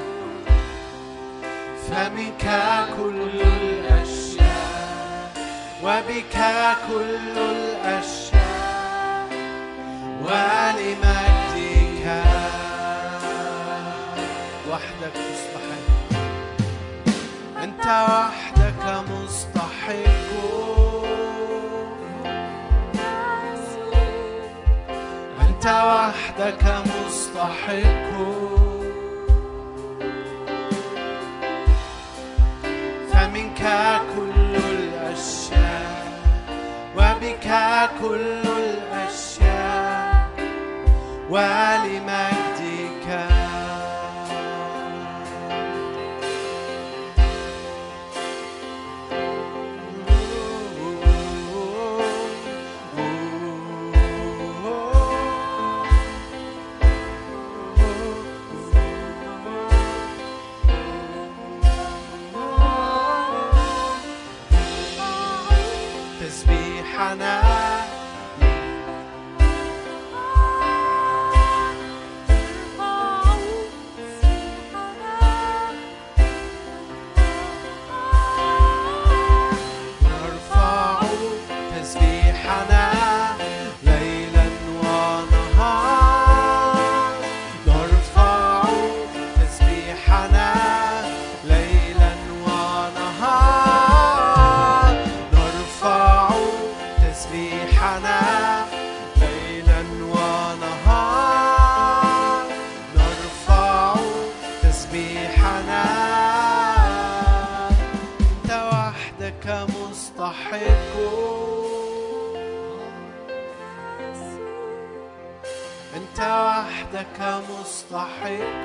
فمنك كل الأشياء وبك كل الأشياء ولمجدك وحدك مستحق. أنت وحدك مستحق، أنت وحدك مستحق، فمنك كل الأشياء وبك كل الأشياء ولمجدك. تسبيحنا نرفع تسبيحنا ليلا ونهار، نرفع تسبيحنا ليلا ونهار، نرفع تسبيحنا ليلا ونهار، نرفع تسبيحنا. أنت وحدك مستحق، أنت وحدك مستحق،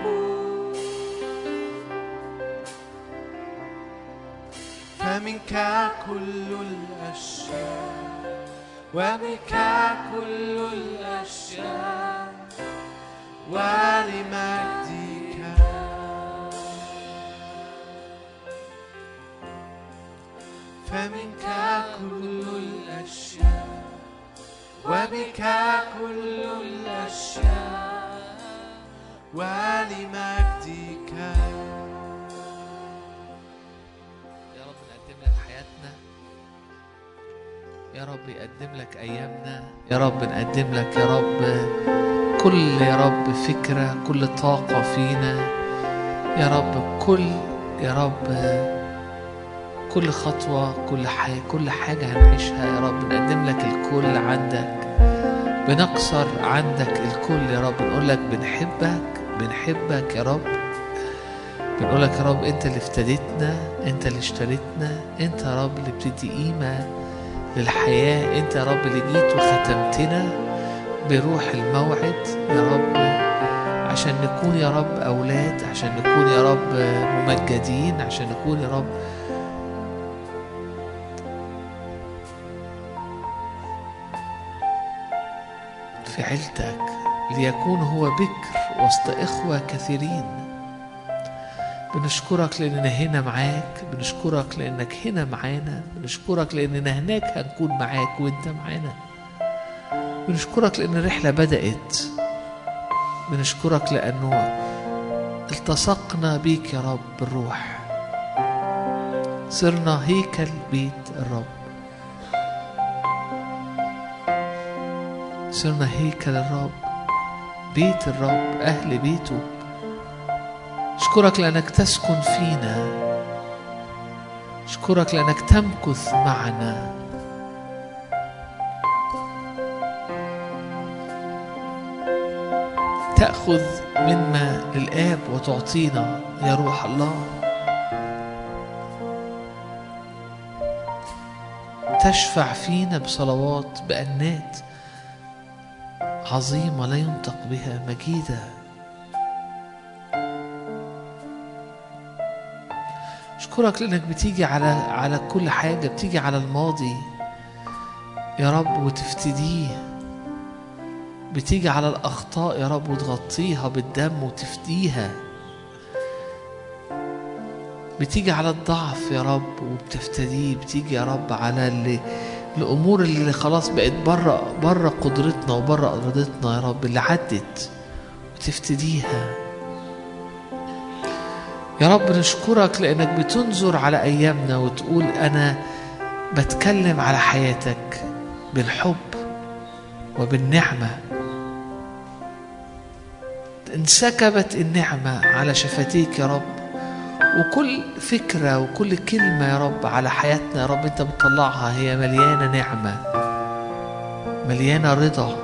فمنك كل الأشياء وبك كل الأشياء ولمجدك. فمنك كل الأشياء وبك كل الأشياء ولمجدك. يا رب نقدم لك حياتنا، يا رب يقدم لك أيامنا، يا رب نقدم لك يا رب كل يا رب فكرة، كل طاقة فينا يا رب، يا رب كل خطوة، كل حاجة هنعيشها يا رب نقدم لك الكل عندك، بنقصر عندك الكل يا رب. نقول لك بنحبك يا رب، بنقول لك يا رب أنت اللي افتديتنا، أنت اللي اشتريتنا، أنت يا رب اللي بتدي قيمة للحياة، أنت يا رب اللي جيت وختمتنا بروح الموعد يا رب، عشان نكون يا رب أولاد، عشان نكون يا رب ممجدين، عشان نكون يا رب في عيلتك، ليكون هو بكر وسط إخوة كثيرين. بنشكرك لأننا هنا معاك، بنشكرك لأنك هنا معانا، بنشكرك لأننا هناك هنكون معاك وانت معانا، بنشكرك لأن الرحلة بدأت، بنشكرك لأنه التصقنا بيك يا رب بالروح، صرنا هيكل بيت الرب، صرنا هيكل الرب، بيت الرب، أهل بيته. أشكرك لأنك تسكن فينا، أشكرك لأنك تمكث معنا، تأخذ مما للآب وتعطينا يا روح الله، تشفع فينا بصلوات بأنات عظيمة لا ينطق بها، مجيدة. أشكرك لأنك بتيجي على كل حاجة، بتيجي على الماضي يا رب وتفتديه، بتيجي على الأخطاء يا رب وتغطيها بالدم وتفديها، بتيجي على الضعف يا رب وبتفتديه، بتيجي يا رب على الأمور اللي خلاص بقت بره قدرتنا وبره إرادتنا يا رب، اللي عدت وتفتديها يا رب. نشكرك لأنك بتنظر على أيامنا وتقول بتكلم على حياتك بالحب وبالنعمة. انسكبت النعمة على شفتيك يا رب، وكل فكرة وكل كلمة يا رب على حياتنا يا رب انت بتطلعها هي مليانة نعمة، مليانة رضا،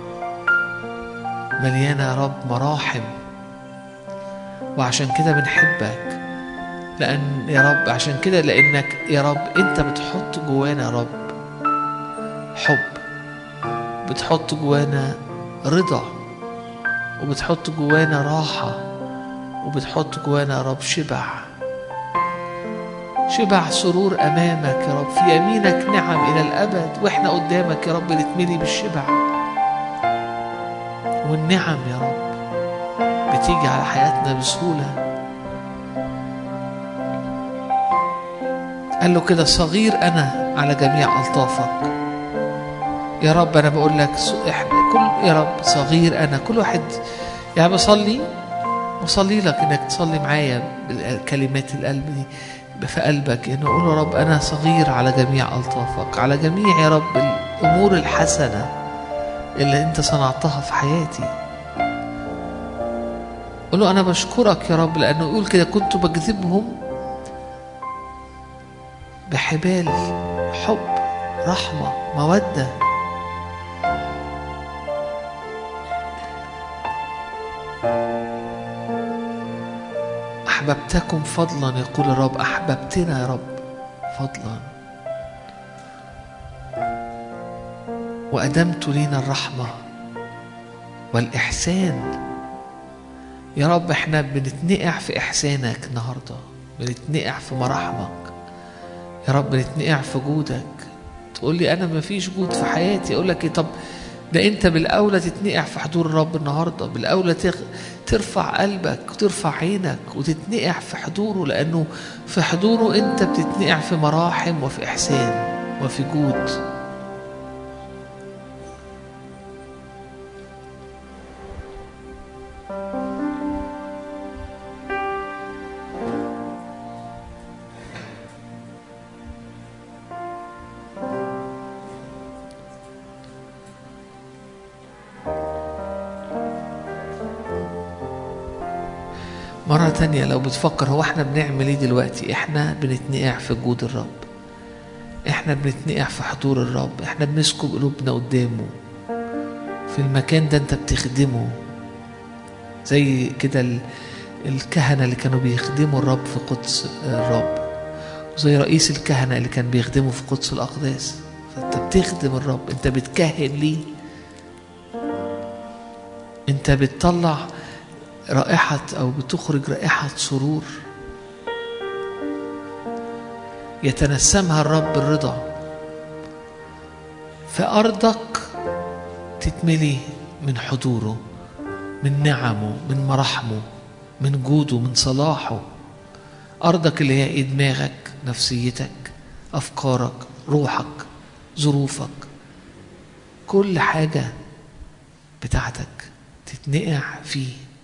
مليانة يا رب مراحم. وعشان كده بنحبك، لأن يا رب عشان كده لأنك يا رب انت بتحط جوانا يا رب حب، بتحط جوانا رضا، وبتحط جوانا راحة، وبتحط جوانا يا رب شبع سرور أمامك يا رب. في يمينك نعم إلى الأبد، وإحنا قدامك يا رب نتملي بالشبع والنعم يا رب بتيجي على حياتنا بسهولة. قال له كده صغير أنا على جميع ألطافك. يا رب أنا بقول لك إحنا كل يا رب صغير أنا. كل واحد يعني بصلي لك إنك تصلي معايا بالكلمات القلب دي في قلبك، إنه قول يا رب أنا صغير على جميع ألطافك، على جميع يا رب الأمور الحسنة اللي أنت صنعتها في حياتي. قول له أنا بشكرك يا رب، لأنه يقول كده كنت بجذبهم بحبال حب رحمة مودة. أحببتكم فضلا يقول الرب، أحببتنا يا رب فضلا، وأدمت لينا الرحمة والإحسان. يا رب احنا بنتنقع في إحسانك النهاردة، بنتنقع في مراحمك يا رب، بنتنقع في جودك. تقول لي أنا ما فيش جود في حياتي، أقول لك إيه؟ طب ده أنت بالأولى تتنقع في حضور الرب النهاردة، بالأولى ترفع قلبك وترفع عينك وتتنقع في حضوره، لأنه في حضوره أنت بتتنقع في مراحم وفي إحسان وفي جود. مرة تانية لو بتفكر هو احنا بنعمل ايه دلوقتي، احنا بنتنقع في جود الرب، احنا بنتنقع في حضور الرب، احنا بنسكب قلوبنا قدامه في المكان ده. انت بتخدمه زي كده الكهنة اللي كانوا بيخدموا الرب في قدس الرب، زي رئيس الكهنة اللي كان بيخدمه في قدس الأقداس. فانت بتخدم الرب، انت بتكهن ليه، انت بتطلع رائحة أو بتخرج رائحة سرور يتنسمها الرب الرضا. فأرضك تتملي من حضوره، من نعمه، من مراحمه، من جوده، من صلاحه. أرضك اللي هي دماغك، نفسيتك، أفكارك، روحك، ظروفك، كل حاجة بتاعتك تتنقع فيه.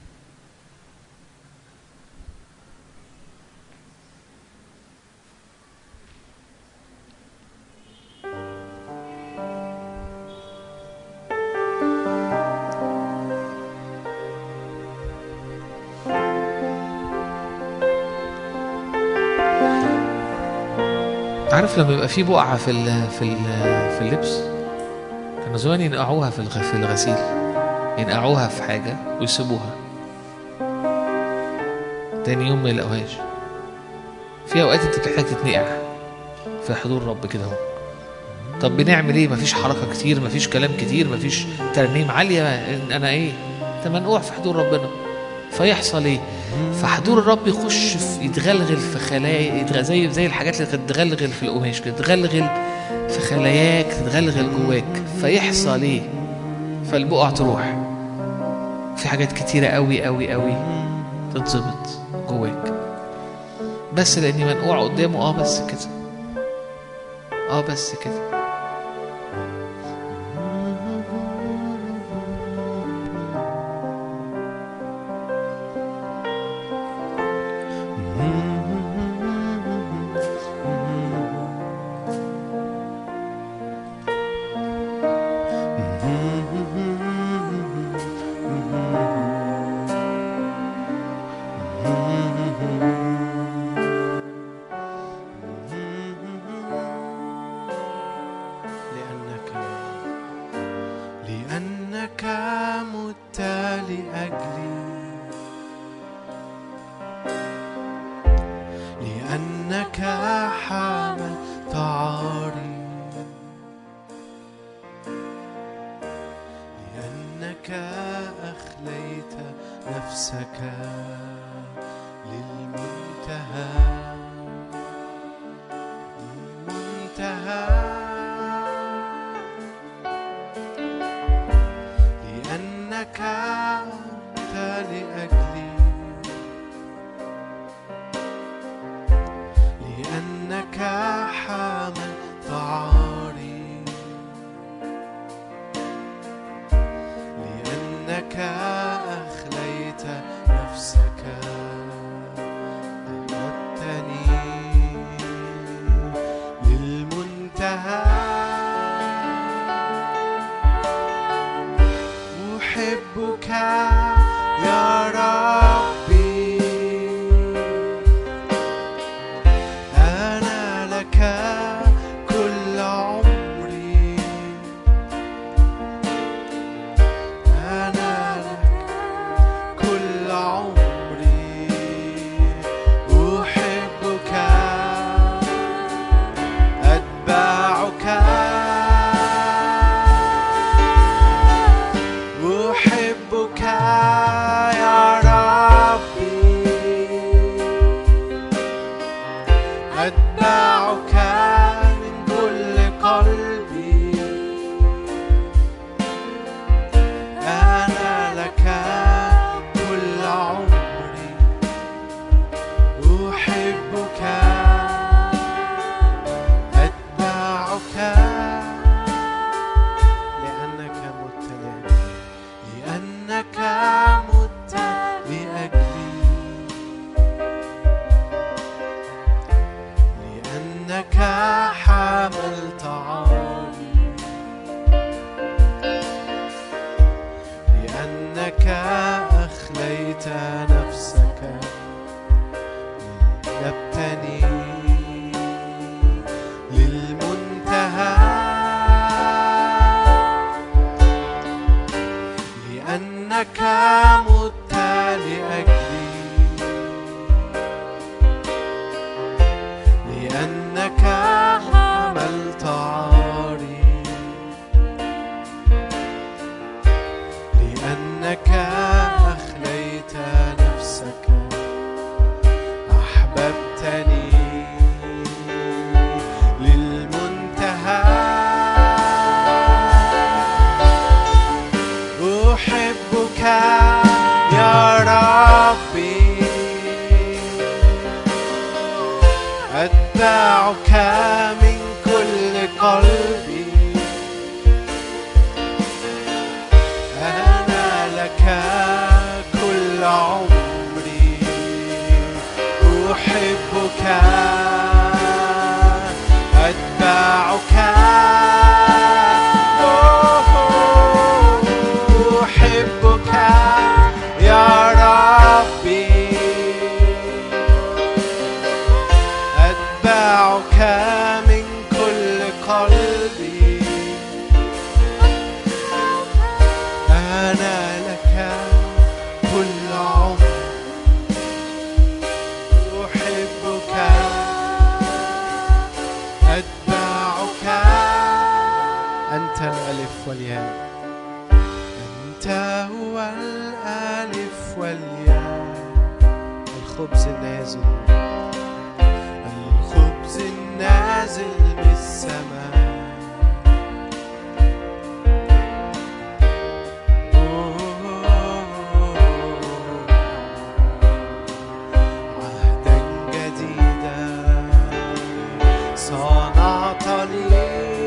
عارف لما يبقى في بقعة في اللبس، كانوا زمان ينقعوها في الغسيل، ينقعوها في حاجة ويسيبوها تاني يوم ما يلاقوهاش. في اوقات انت بتحتاج تتنقع في حضور رب كده اهو. طب بنعمل ايه؟ مفيش حركة كتير، مفيش كلام كتير، مفيش ترنيم عالية، انا ايه؟ انت منقوع في حضور ربنا. فيحصل ايه؟ فحضور الرب يخش يتغلغل في خلايا، زي الحاجات اللي تتغلغل في القماش كده، تتغلغل في خلاياك، تتغلغل جواك. فيحصل ايه؟ فالبقع تروح. في حاجات كتيرة قوي قوي قوي تتظبط جواك، بس لاني منقوع قدامه. بس كده، بس كده. مت لأجلي، لأنك حملت عاري، لأنك أخليت نفسك للمنتهى، لأنك مت لأجلي، لأنك حملت عاري، لأنك أخليت نفسك أخذتني للمنتهى. أحبك يا ربي، أنا لك كل عمري، أنا لك كل عمري. أحبك أتبعك، أحبك يا ربي، أتبعك من كل قلبي، أنا لك كل عمري. أحبك أتبعك، لأنك مت لأجلي، لأنك مت لأجلي، لأنك حملت عاري، لأنك أخليت نفسك للمبتني للمنتهى، لأنك مت لأجلي، لأنك حملت عاري، لأنك أخليت نفسك، أحببتني للمنتهى. أحبك يا ربي، أتبعك من كل قلبي، أنا لك كل عمري. أحبك أتبعك، أحبك يا ربي، أتبعك من كل قلبي، أنا لك كل عمر. أحبك أتبعك، أنت الألف والياء، أنت هو الألف والياء، الخبز النازل، الخبز النازل من السماء، عهدا جديدا صنعت لي،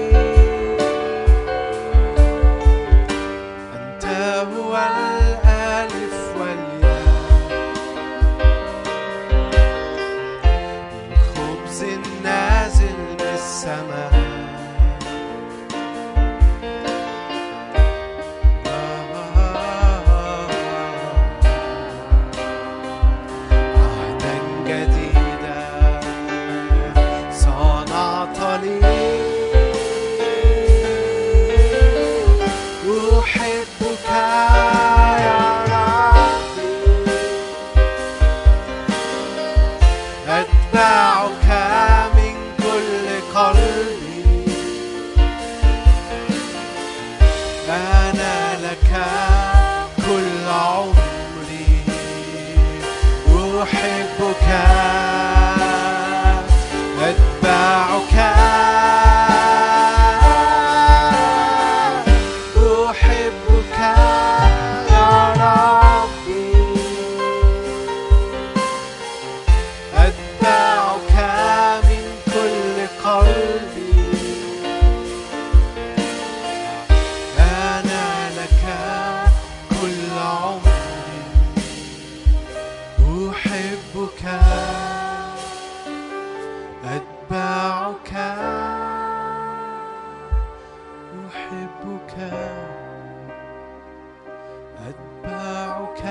أنت هو الألف والياء، الخبز النازل من السماء، كل عمري أحبك أتبعك أحبك يا ربي أتبعك من كل قلبي أنا لك كل عمري أحبك أتبعك أحبك أتبعك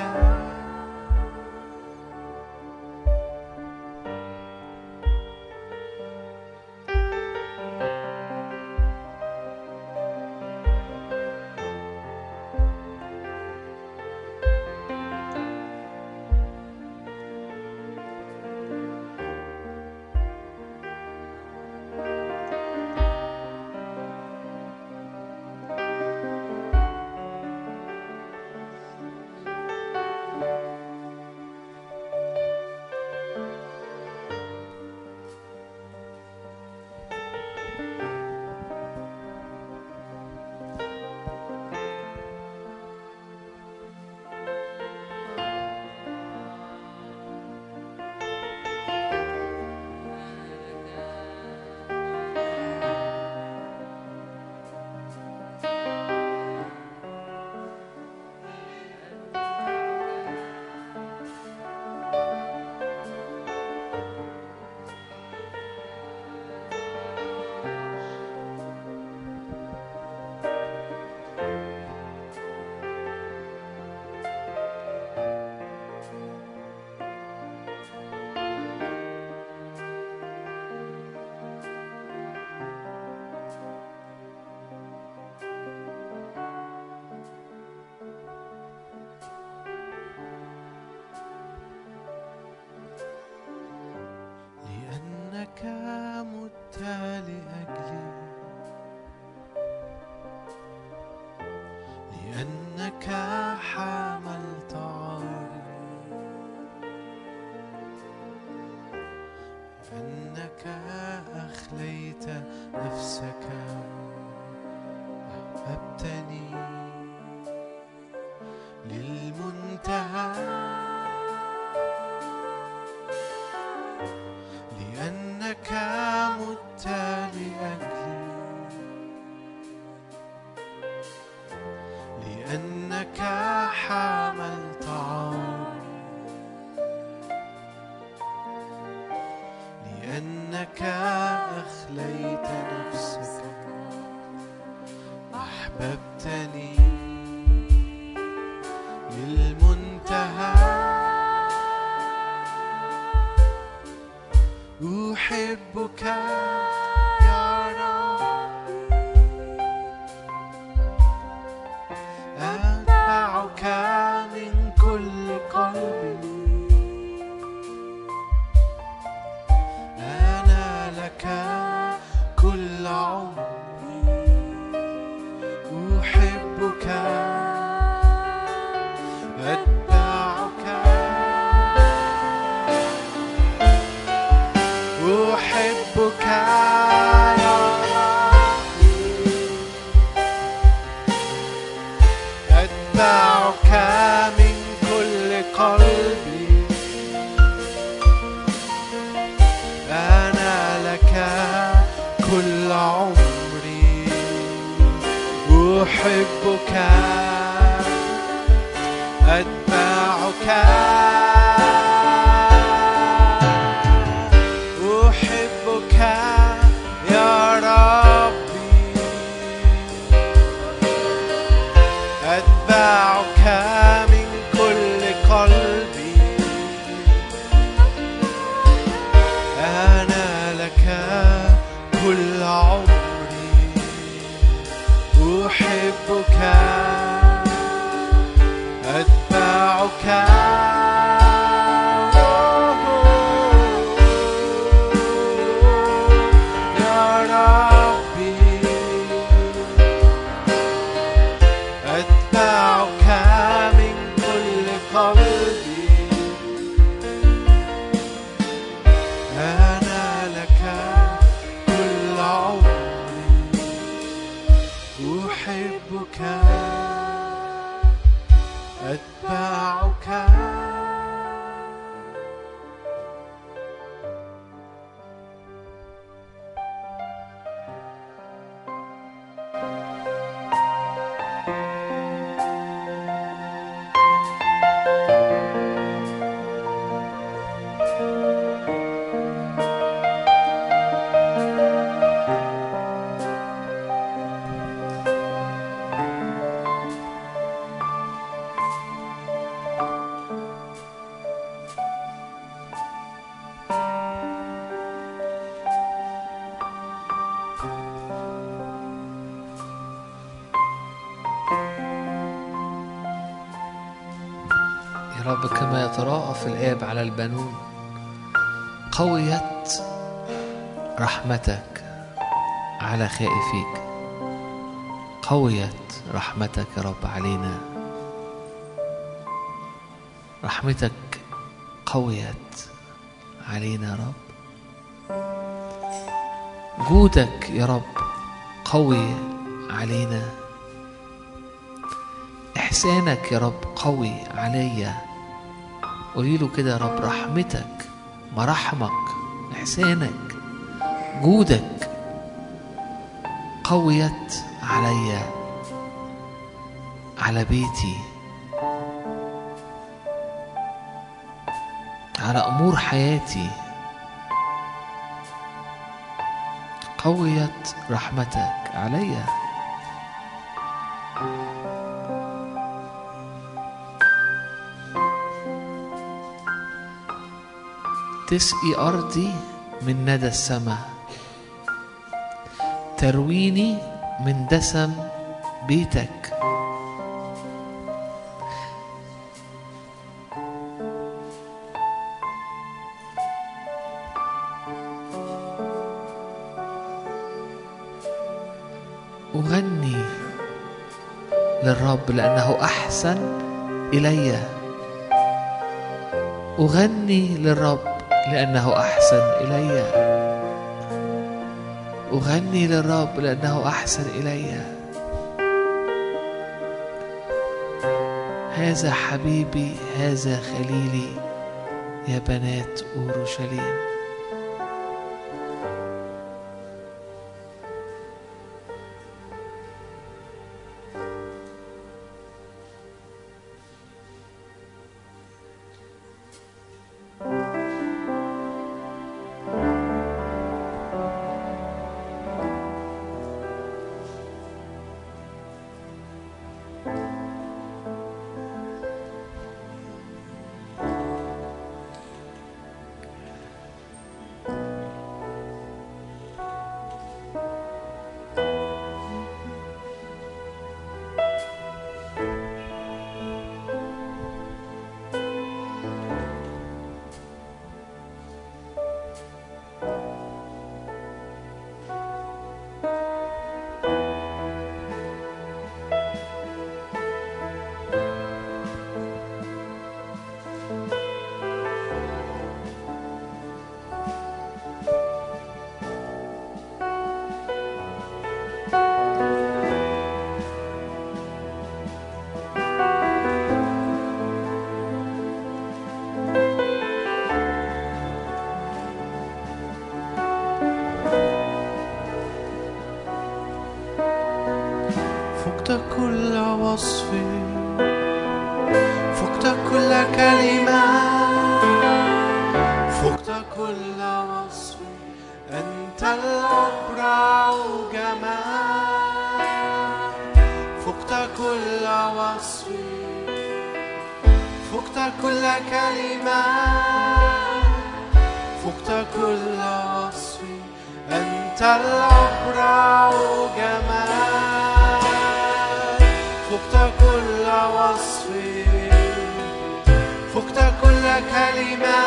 لأنك مت لأجلي لأنك حملت عاري لأنك أخليت نفسك أحببتني للمنتهى لأنك مت لأجلي لأنك حملت عاري لأنك أخليت نفسك أحببتني للمنتهى أحبك يا ربي أتبعك من كل قلبي أنا لك كل عمري أحبك أتبعك أحبك يا ربي أتبعك من كل قلبي أنا لك كل عمري أحبك أتبعك أحبك يا ربي أتبعك من كل قلبي أنا لك كل عمري أحبك أتبعك يا ربي أتبعك أحبك أتبعك يا رب كما يتراءف الآب على البنون قويت رحمتك على خائفيك. قويت رحمتك يا رب علينا. رحمتك قويت علينا يا رب. جودك يا رب قوي علينا. إحسانك يا رب قوي عليا. قوليله كده يا رب، رحمتك، مراحمك، إحسانك، جودك قويت عليا، على بيتي، على أمور حياتي. قويت رحمتك عليا. تسقي أرضي من ندى السماء، ترويني من دسم بيتك. أغني للرب لأنه أحسن إلي. أغني للرب لأنه أحسن إلي. أغني للرب لأنه أحسن إلي. هذا حبيبي، هذا خليلي يا بنات أورشليم. فقت كل وصف، فقت كل كلمة، فقت كل وصف. أنت الأبرع جمال. فقت كل وصف، فقت كل كلمة، فقت كل وصف. أنت الأبرع جمال. فقت كل وصف، فقت كل كلمة،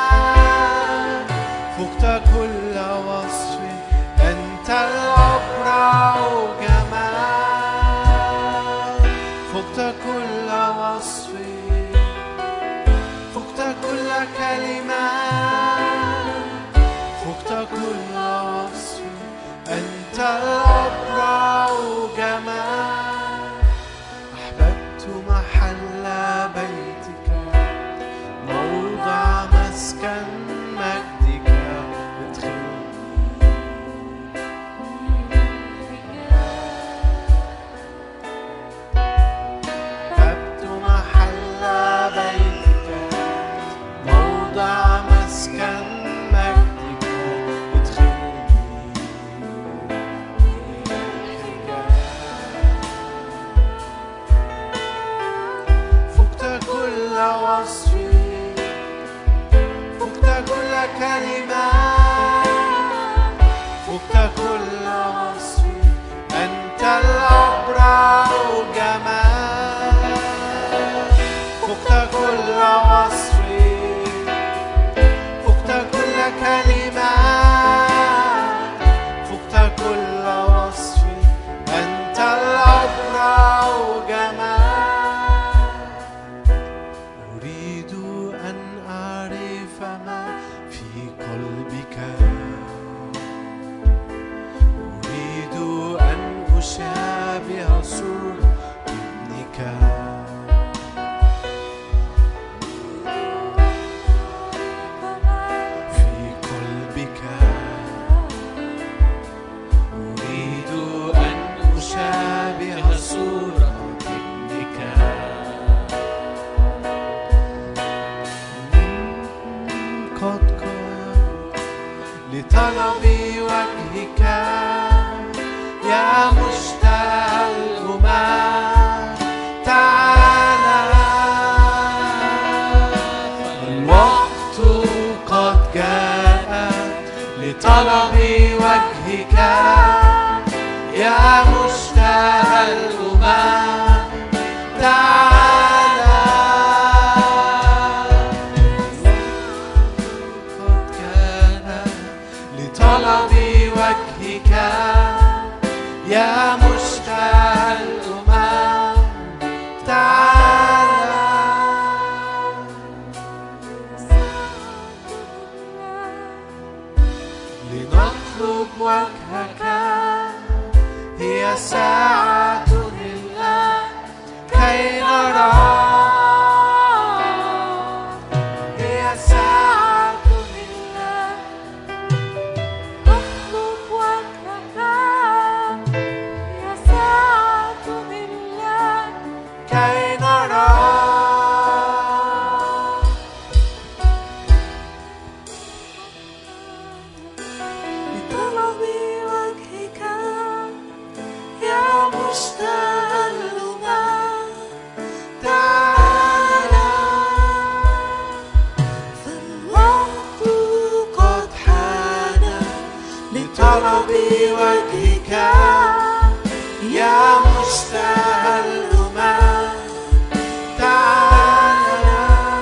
فقت كل وصف. أنت الأبرع جمال. فقت كل وصف، فقت كل كلمة، فقت كل وصف. أنت الأبرع لطلب وجهك يا مشتهى الأمم تعالى قد كان لطلب وجهك يا مشتهى الأمم تعالى لنطلب وجهك هي ساعة الآن كي نرى هي ساعة الآن أطلب وجهك هي ساعة الآن كي نرى لطلب وجهك يا مشتاق الأمم تعالى فالوقت قد حان لطلب وجهك يا مشتهى الأمم تعالى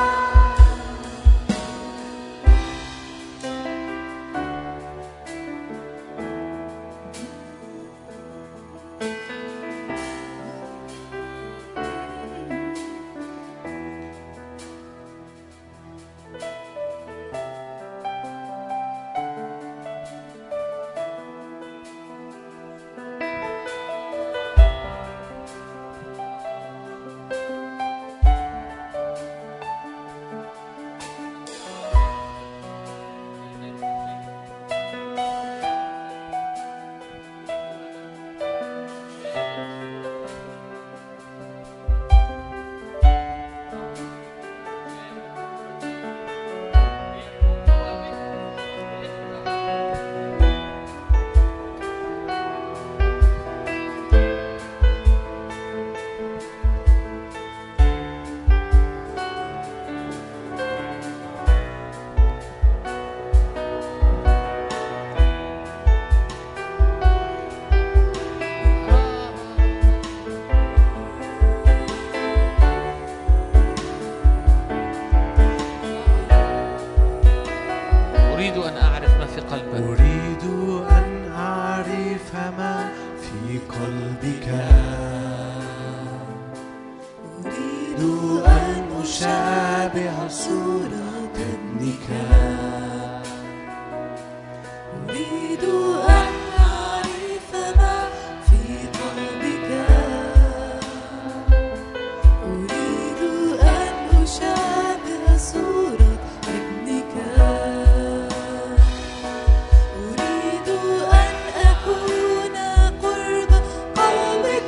أريد أن أعرف ما في قلبك. أريد أن أعرف ما في قلبك أريد أن أشابه صورة ابنك أريد أن أعرف ما في قلبك أريد أن أشابه صورة ابنك أريد أن أكون قرب قلبك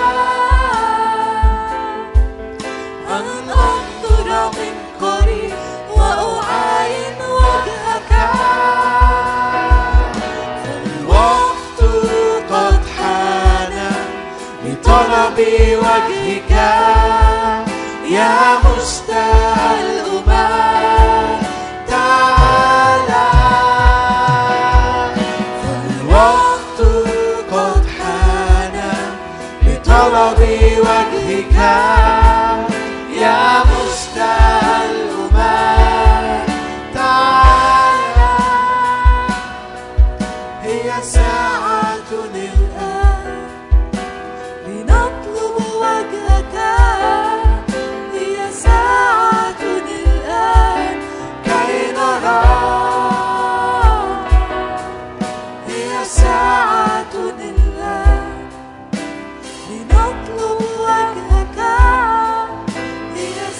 أن أنظر من قريب وأعاين وجهك فالوقت قد حان لطلب وجهك يا مشتهى الأمم تعالى فالوقت قد حان لطلب وجهك يا مشتهى الأمم تعالى هي ساعة الآن لنطلب وجهك هي ساعة الآن كي نرى هي ساعة الآن لنطلب وجهك هي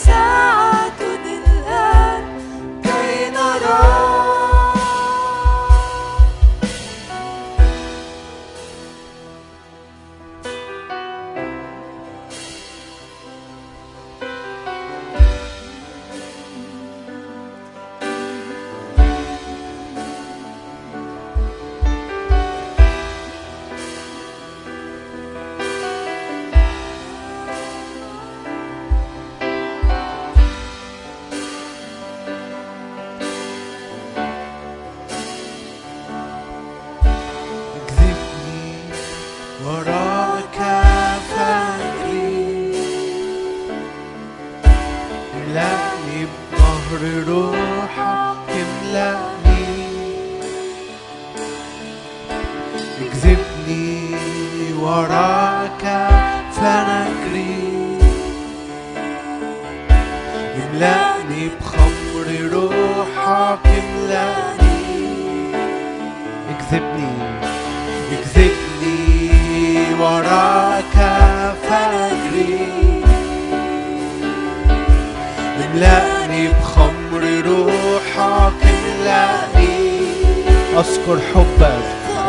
وراءك فنجري. املأني بخمر روحك، املأني، اكذبني وراءك فنجري. املأني بخمر روحك، املأني، أذكر حبك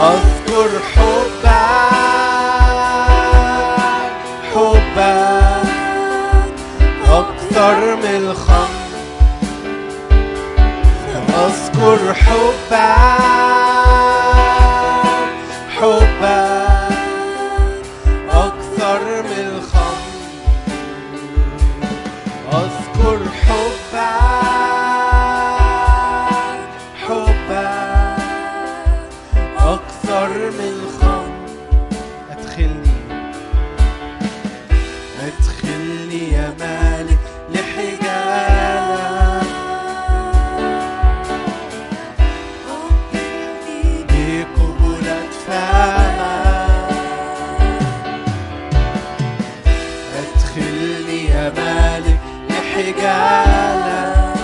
أكثر من الخمر. أذكر حبك أكثر من الخمر. أذكر حبك أكثر من الخمر. أدخلني يا مالك لحجالك، بقبلة فمك. أدخلني يا مالك لحجالك،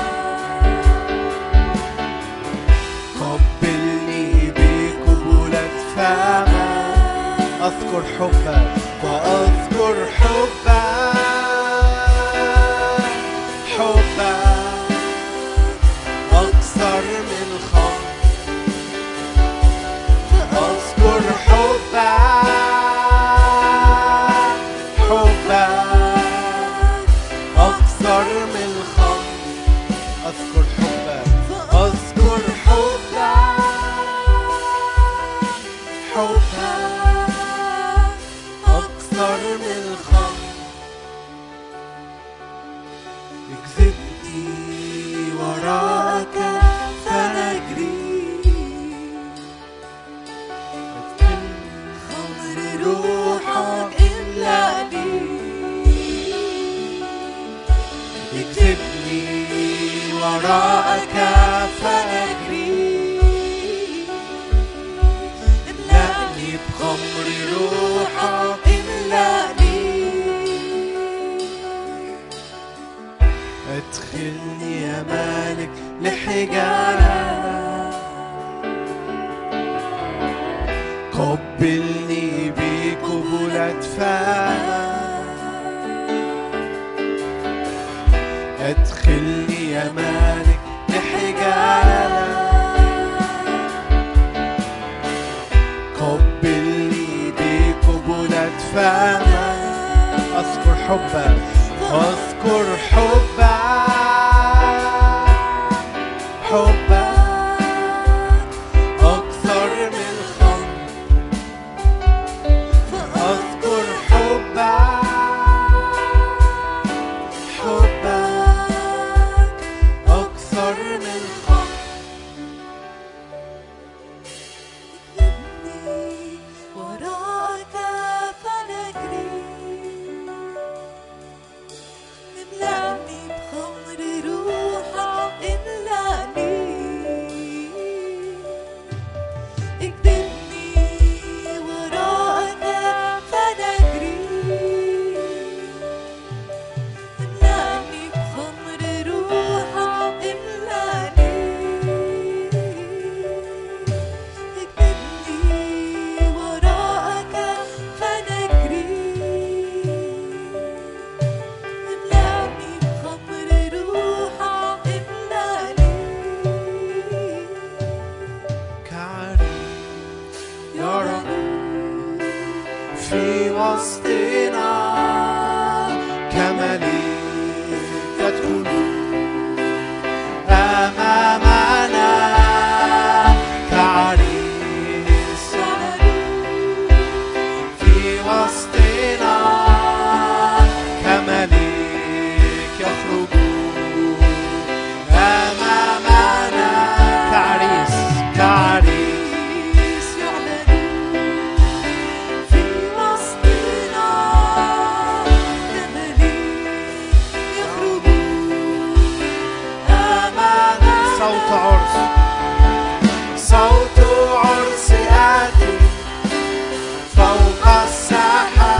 قبلني بقبلة فمك. أذكر حبك وأذكر حبك أكثر من الخمر. أذكر حبك أكثر من الخمر. أذكر حبك أكثر من الخمر. اكذبني وراءك فنجري. خمر روحك املأني. اكذبني وراءك فنجري. املأني بخمر روحك، املأني. ادخلني يا مالك لحجالك، قبلني بقبلة فمك. ادخلني يا مالك لحجالك، قبلني بقبلة فمك. أذكر حبك أكثر من الخمر. أذكر حبك أكثر من الخمر. وراءك فنجري. املأني بخمر روحك، املأني. اكذبني وراءك فنجري. املأني بخمر روحك، املأني. اكذبني وراءك فنجري. املأني بخمر روحك، املأني. كعريس يرى في وسطنا، كمليك يدخل أمامنا. كعريس في وسطنا، كمليك يخرج أمامنا. كعريس يعلن في وسطنا، كمليك يخرج أمامنا. صوت عرس آتي فوق السحاب.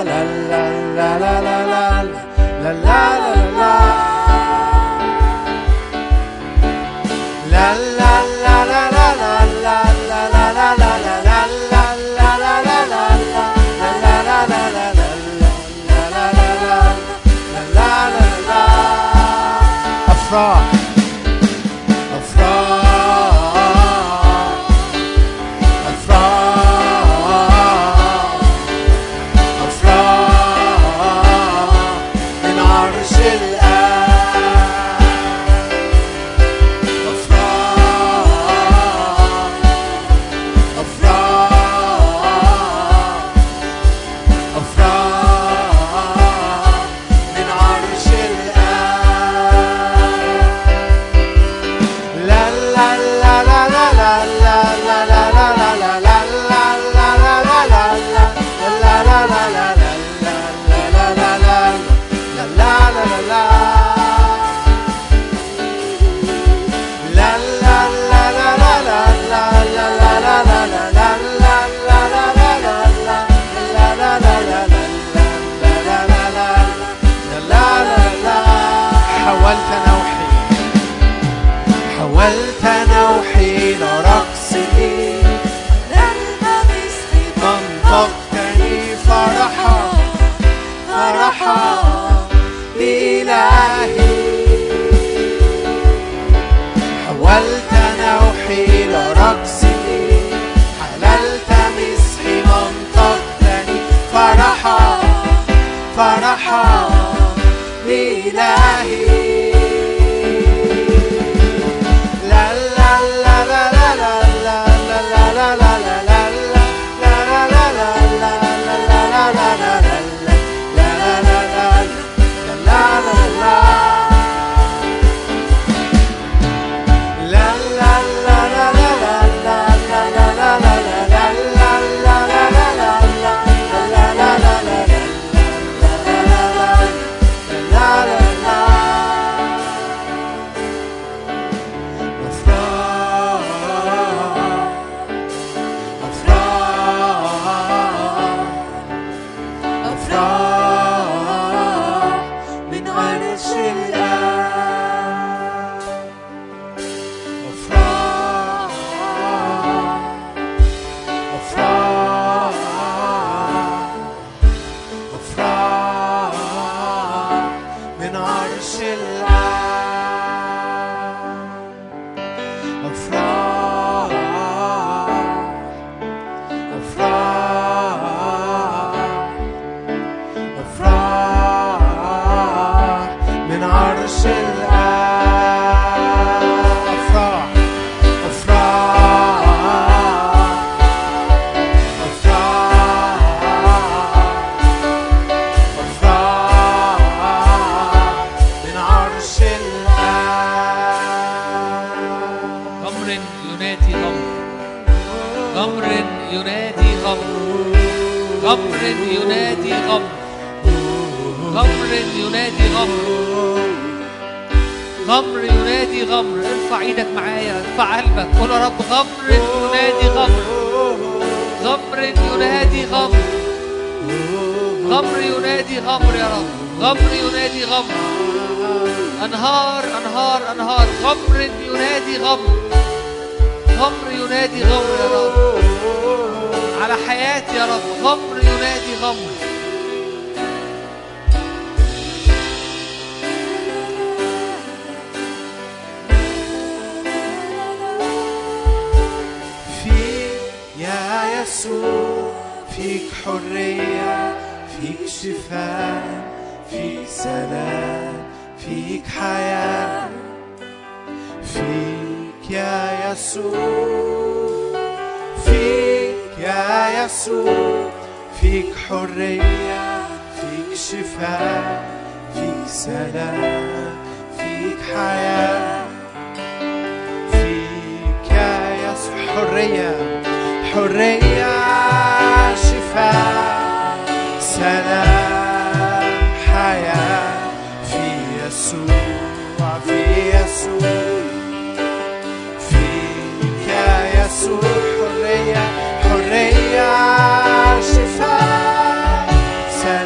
حرية شفاء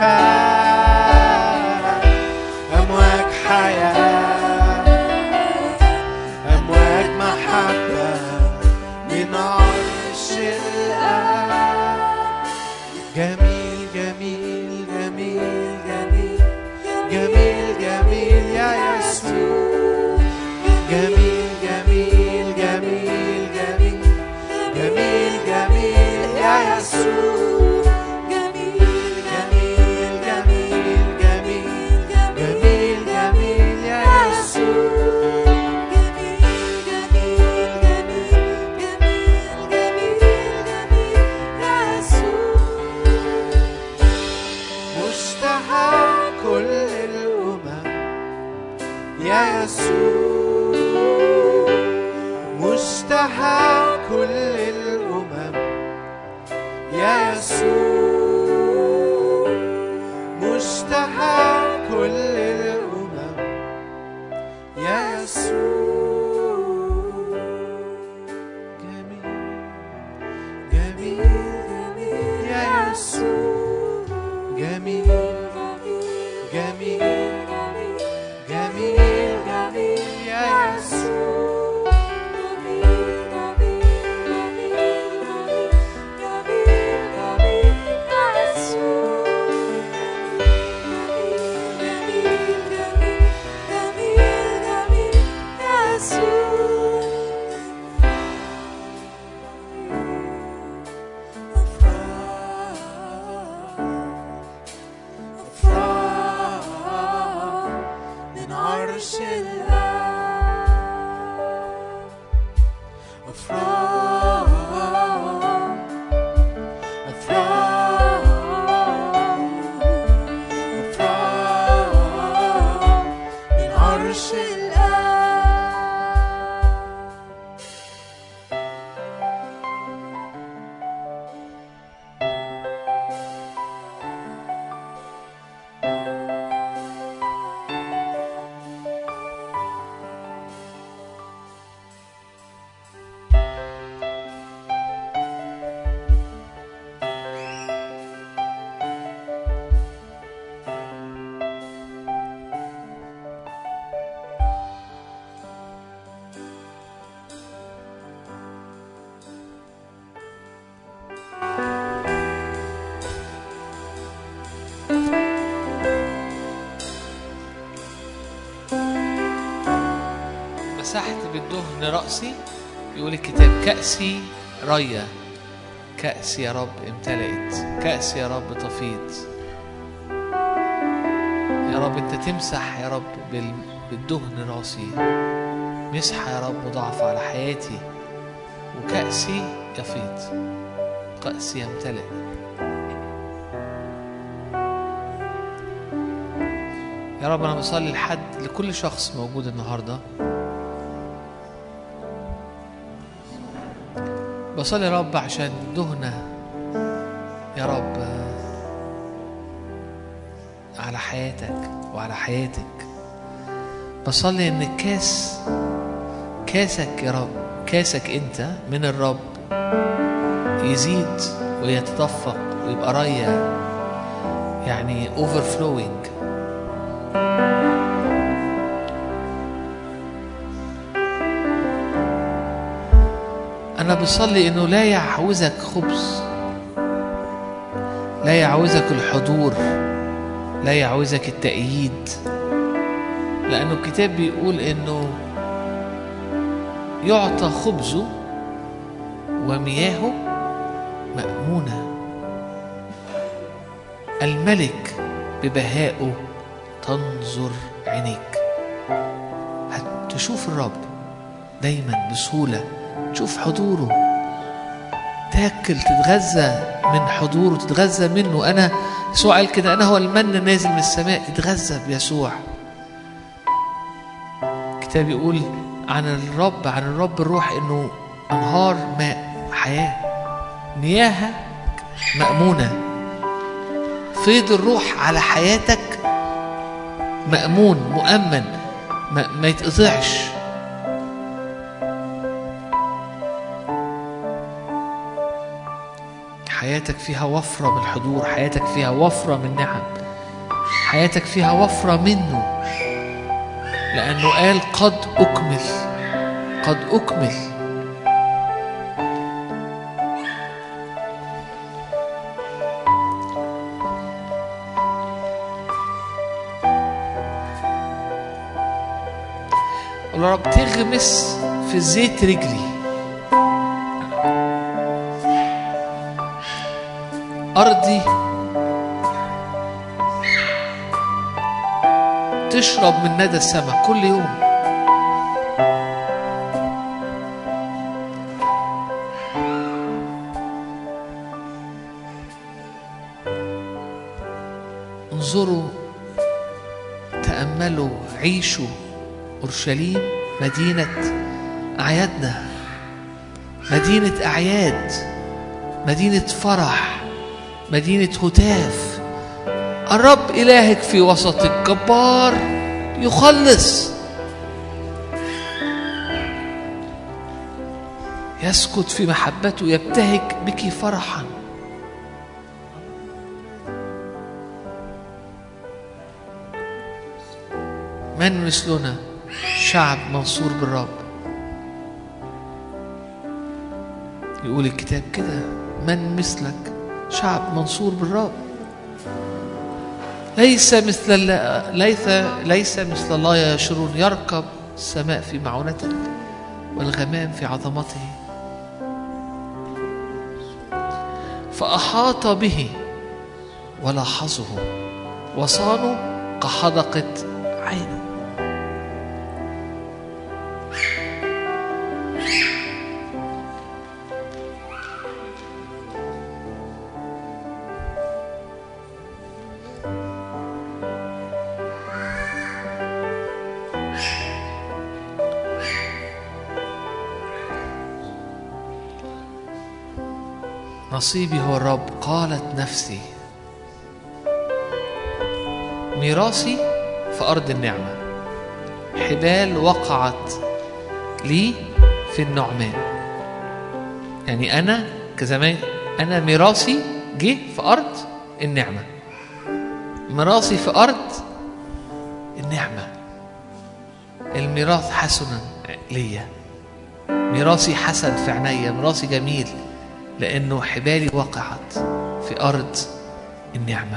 شفاء، أمواج حياة، أمواج محبة من عرش الآب. جميل جميل جميل جميل جميل جميل يا يسوع، جميل جميل جميل جميل جميل جميل يا يسوع، جميل جميل جميل جميل جميل جميل يا يسوع، جميل جميل جميل جميل جميل جميل يا يسوع. مشتهى كل الأمم يا يسوع، مشتهى كل الأمم يا يسوع، مشتهى كل الأمم يا يسوع. جميل جميل جميل يا يسوع، جميل جميل جميل جميل يا يسوع، جميل جميل جميل جميل يا يسوع، جميل جميل جميل جميل يا يسوع. أفراح من عرش الآب، أفراح أفراح أفراح من عرش الآب. مسحت بالدهن رأسي، يقول الكتاب كأسي ريا، كأسي يا رب امتلأت، كأسي يا رب تفيض. يا رب انت تمسح يا رب بالدهن رأسي، مسح يا رب ضعف على حياتي، وكأسي يفيض، كأسي يمتلئ. يا رب أنا بصلي لكل شخص موجود النهاردة، بصلي يا رب عشان دهنة يا رب على حياتك وعلى حياتك. بصلي ان كاسك يا رب، كاسك انت من الرب يزيد ويتدفق ويبقى ريا، يعني overflowing. أنا بصلي إنه لا يعوزك خبز، لا يعوزك الحضور، لا يعوزك التأييد، لأنه الكتاب بيقول إنه يعطى خبزه ومياهه مأمونة. الملك ببهائه تنظر عينيك، هتشوف الرب دايما بسهولة، تشوف حضوره، تاكل تتغذى من حضوره، تتغذى منه. أنا يسوع قال كده، أنا هو المن نازل من السماء، تتغذى بيسوع. الكتاب يقول عن الرب الروح إنه أنهار ماء حياة، مياه مأمونة. فيض الروح على حياتك مأمون مؤمن، ما يتقطعش. حياة حياتك فيها وفرة من الحضور، حياتك فيها وفرة من نعم، حياتك فيها وفرة منه، لأنه قال قد أكمل، قد أكمل. قل يا رب تغمس في زيت رجلي، أرضي تشرب من ندى السماء كل يوم. انظروا، تأملوا، عيشوا. أورشليم مدينة أعيادنا، مدينة أعياد، مدينة فرح، مدينة هتاف. الرب إلهك في وسطك جبار يخلص، يسكت في محبته، يبتهج بك فرحا. من مثلنا شعب منصور بالرب. يقول الكتاب كده، من مثلك شعب منصور بالرب. ليس مثل الله يا شرون، يركب السماء في معونتك والغمام في عظمته. فأحاط به ولاحظه وصانه كحدقة عينه. نصيبي هو الرب، قالت نفسي، ميراثي في أرض النعمة. حبال وقعت لي في النعمان. يعني أنا كزمان، أنا ميراثي جه في أرض النعمة، ميراثي في أرض النعمة. الميراث حسنا ليا، ميراثي حسن في عينيا، ميراثي جميل، لأنه حبالي وقعت في أرض النعمة.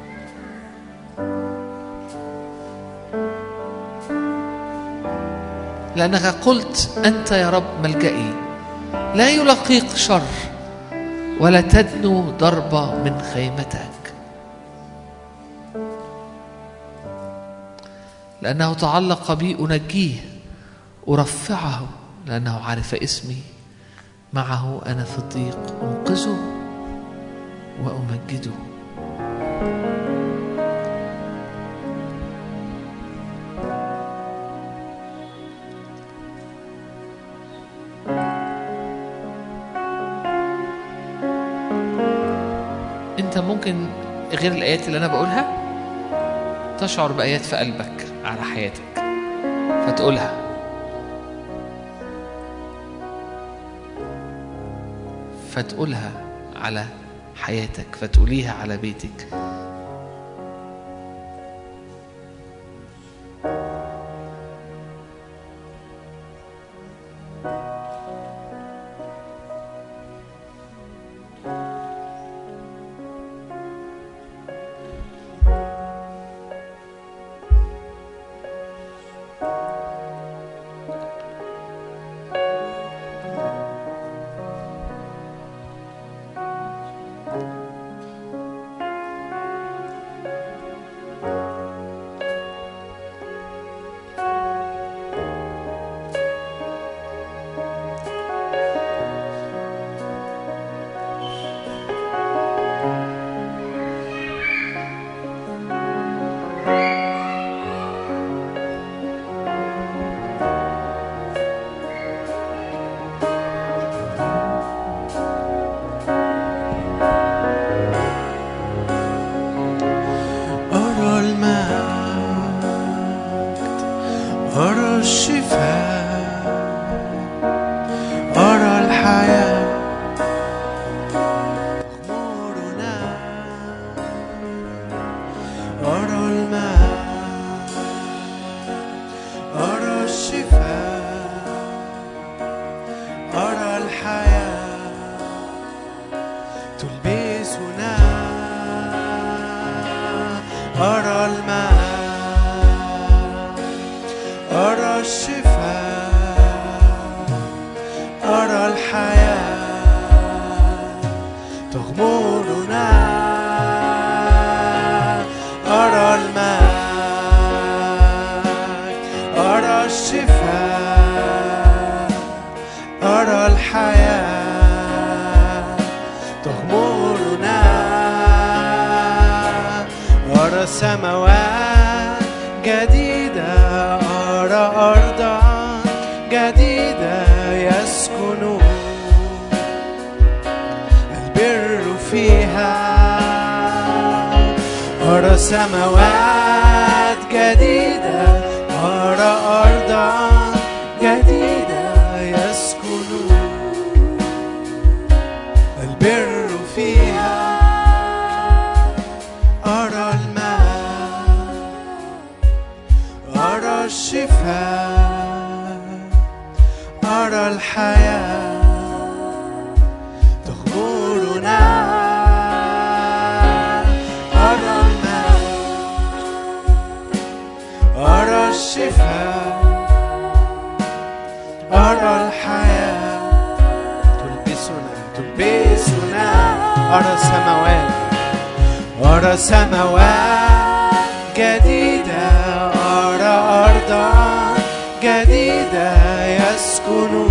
لأنك قلت أنت يا رب ملجئي، لا يلاقيك شر ولا تدنو ضربة من خيمتك. لأنه تعلق بي أنجيه، أرفعه، لأنه عارف اسمي. معه أنا في الضيق أنقذه وأمجده. أنت ممكن غير الآيات اللي أنا بقولها تشعر بآيات في قلبك على حياتك فتقولها. فتقولها على حياتك، فتقوليها على بيتك. جديدة، أرى أرضا جديدة يسكن البر فيها، أرى سماوات جديدة، أرى أرضا جديدة يسكن البر فيها، أرى الماء، أرى الشفاء، أرى الحياة تغمرنا، أرى الماء، أرى الشفاء، أرى الحياة تلبسنا، أرى سماوات، أرى سماوات جديدة، أرى أرضا جديدة يسكن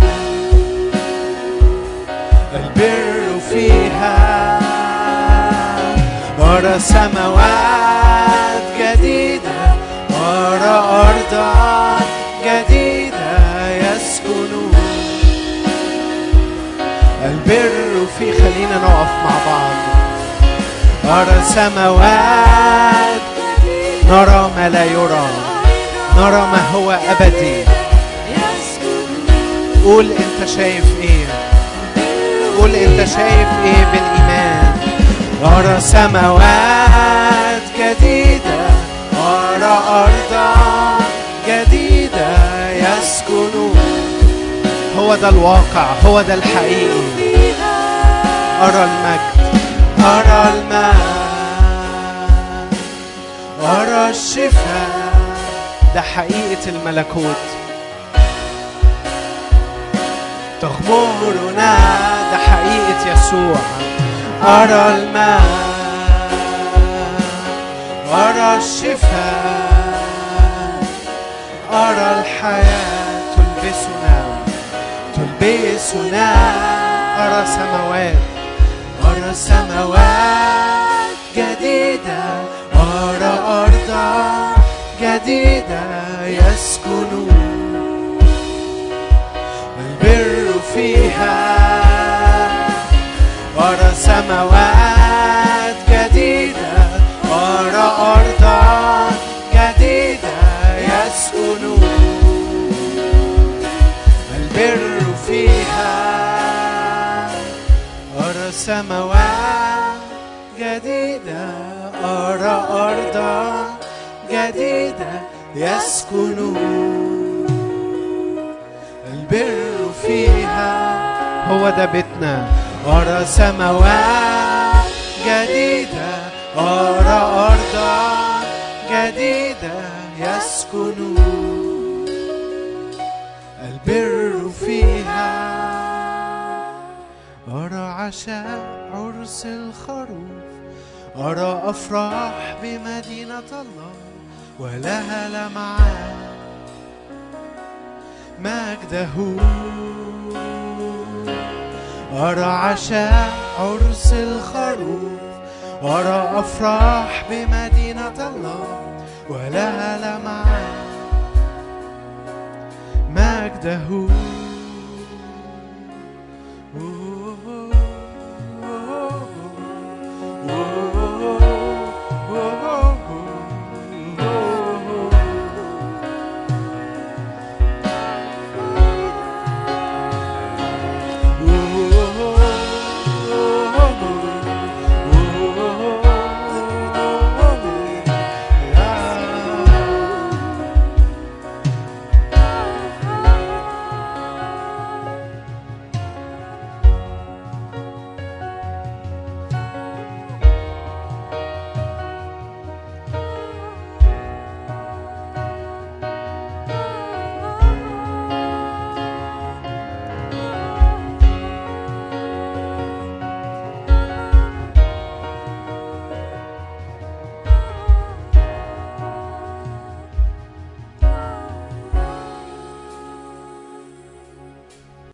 البر فيها، أرى سماوات جديدة، أرى أرضا جديدة يسكن البر في. خلينا نقف مع بعض. أرى سماوات، نرى ما لا يرى، نرى ما هو أبدي. قول أنت شايف إيه، قول أنت شايف إيه بالإيمان. أرى سماوات جديدة، أرى أرضا جديدة يسكن. هو ده الواقع، هو ده الحقيقي. أرى المجد، أرى الماء، أرى الشفاء، ده حقيقة الملكوت تغمرنا، ده حقيقة يسوع. أرى الماء، أرى الشفاء، أرى الحياة تلبسنا، تلبسنا. أرى سماوات، أرى سماوات جديدة، أرى أرضا جديدة يسكن البر فيها، أرى سماوات جديدة، أرى أرضا جديدة يسكن البر فيها، أرى سماوات جديدة، أرى أرضا جديدة يسكن البر فيها. هو ده بيتنا. أرى سماوات جديدة، أرى أرضا جديدة يسكن البر فيها. أرى عشاء عرس الخروف، أرى أفراح بمدينة الله ولها لمعان مجده. أرى عشاء عرس الخروف، أرى أفراح بمدينة الله ولها لمعان مجده.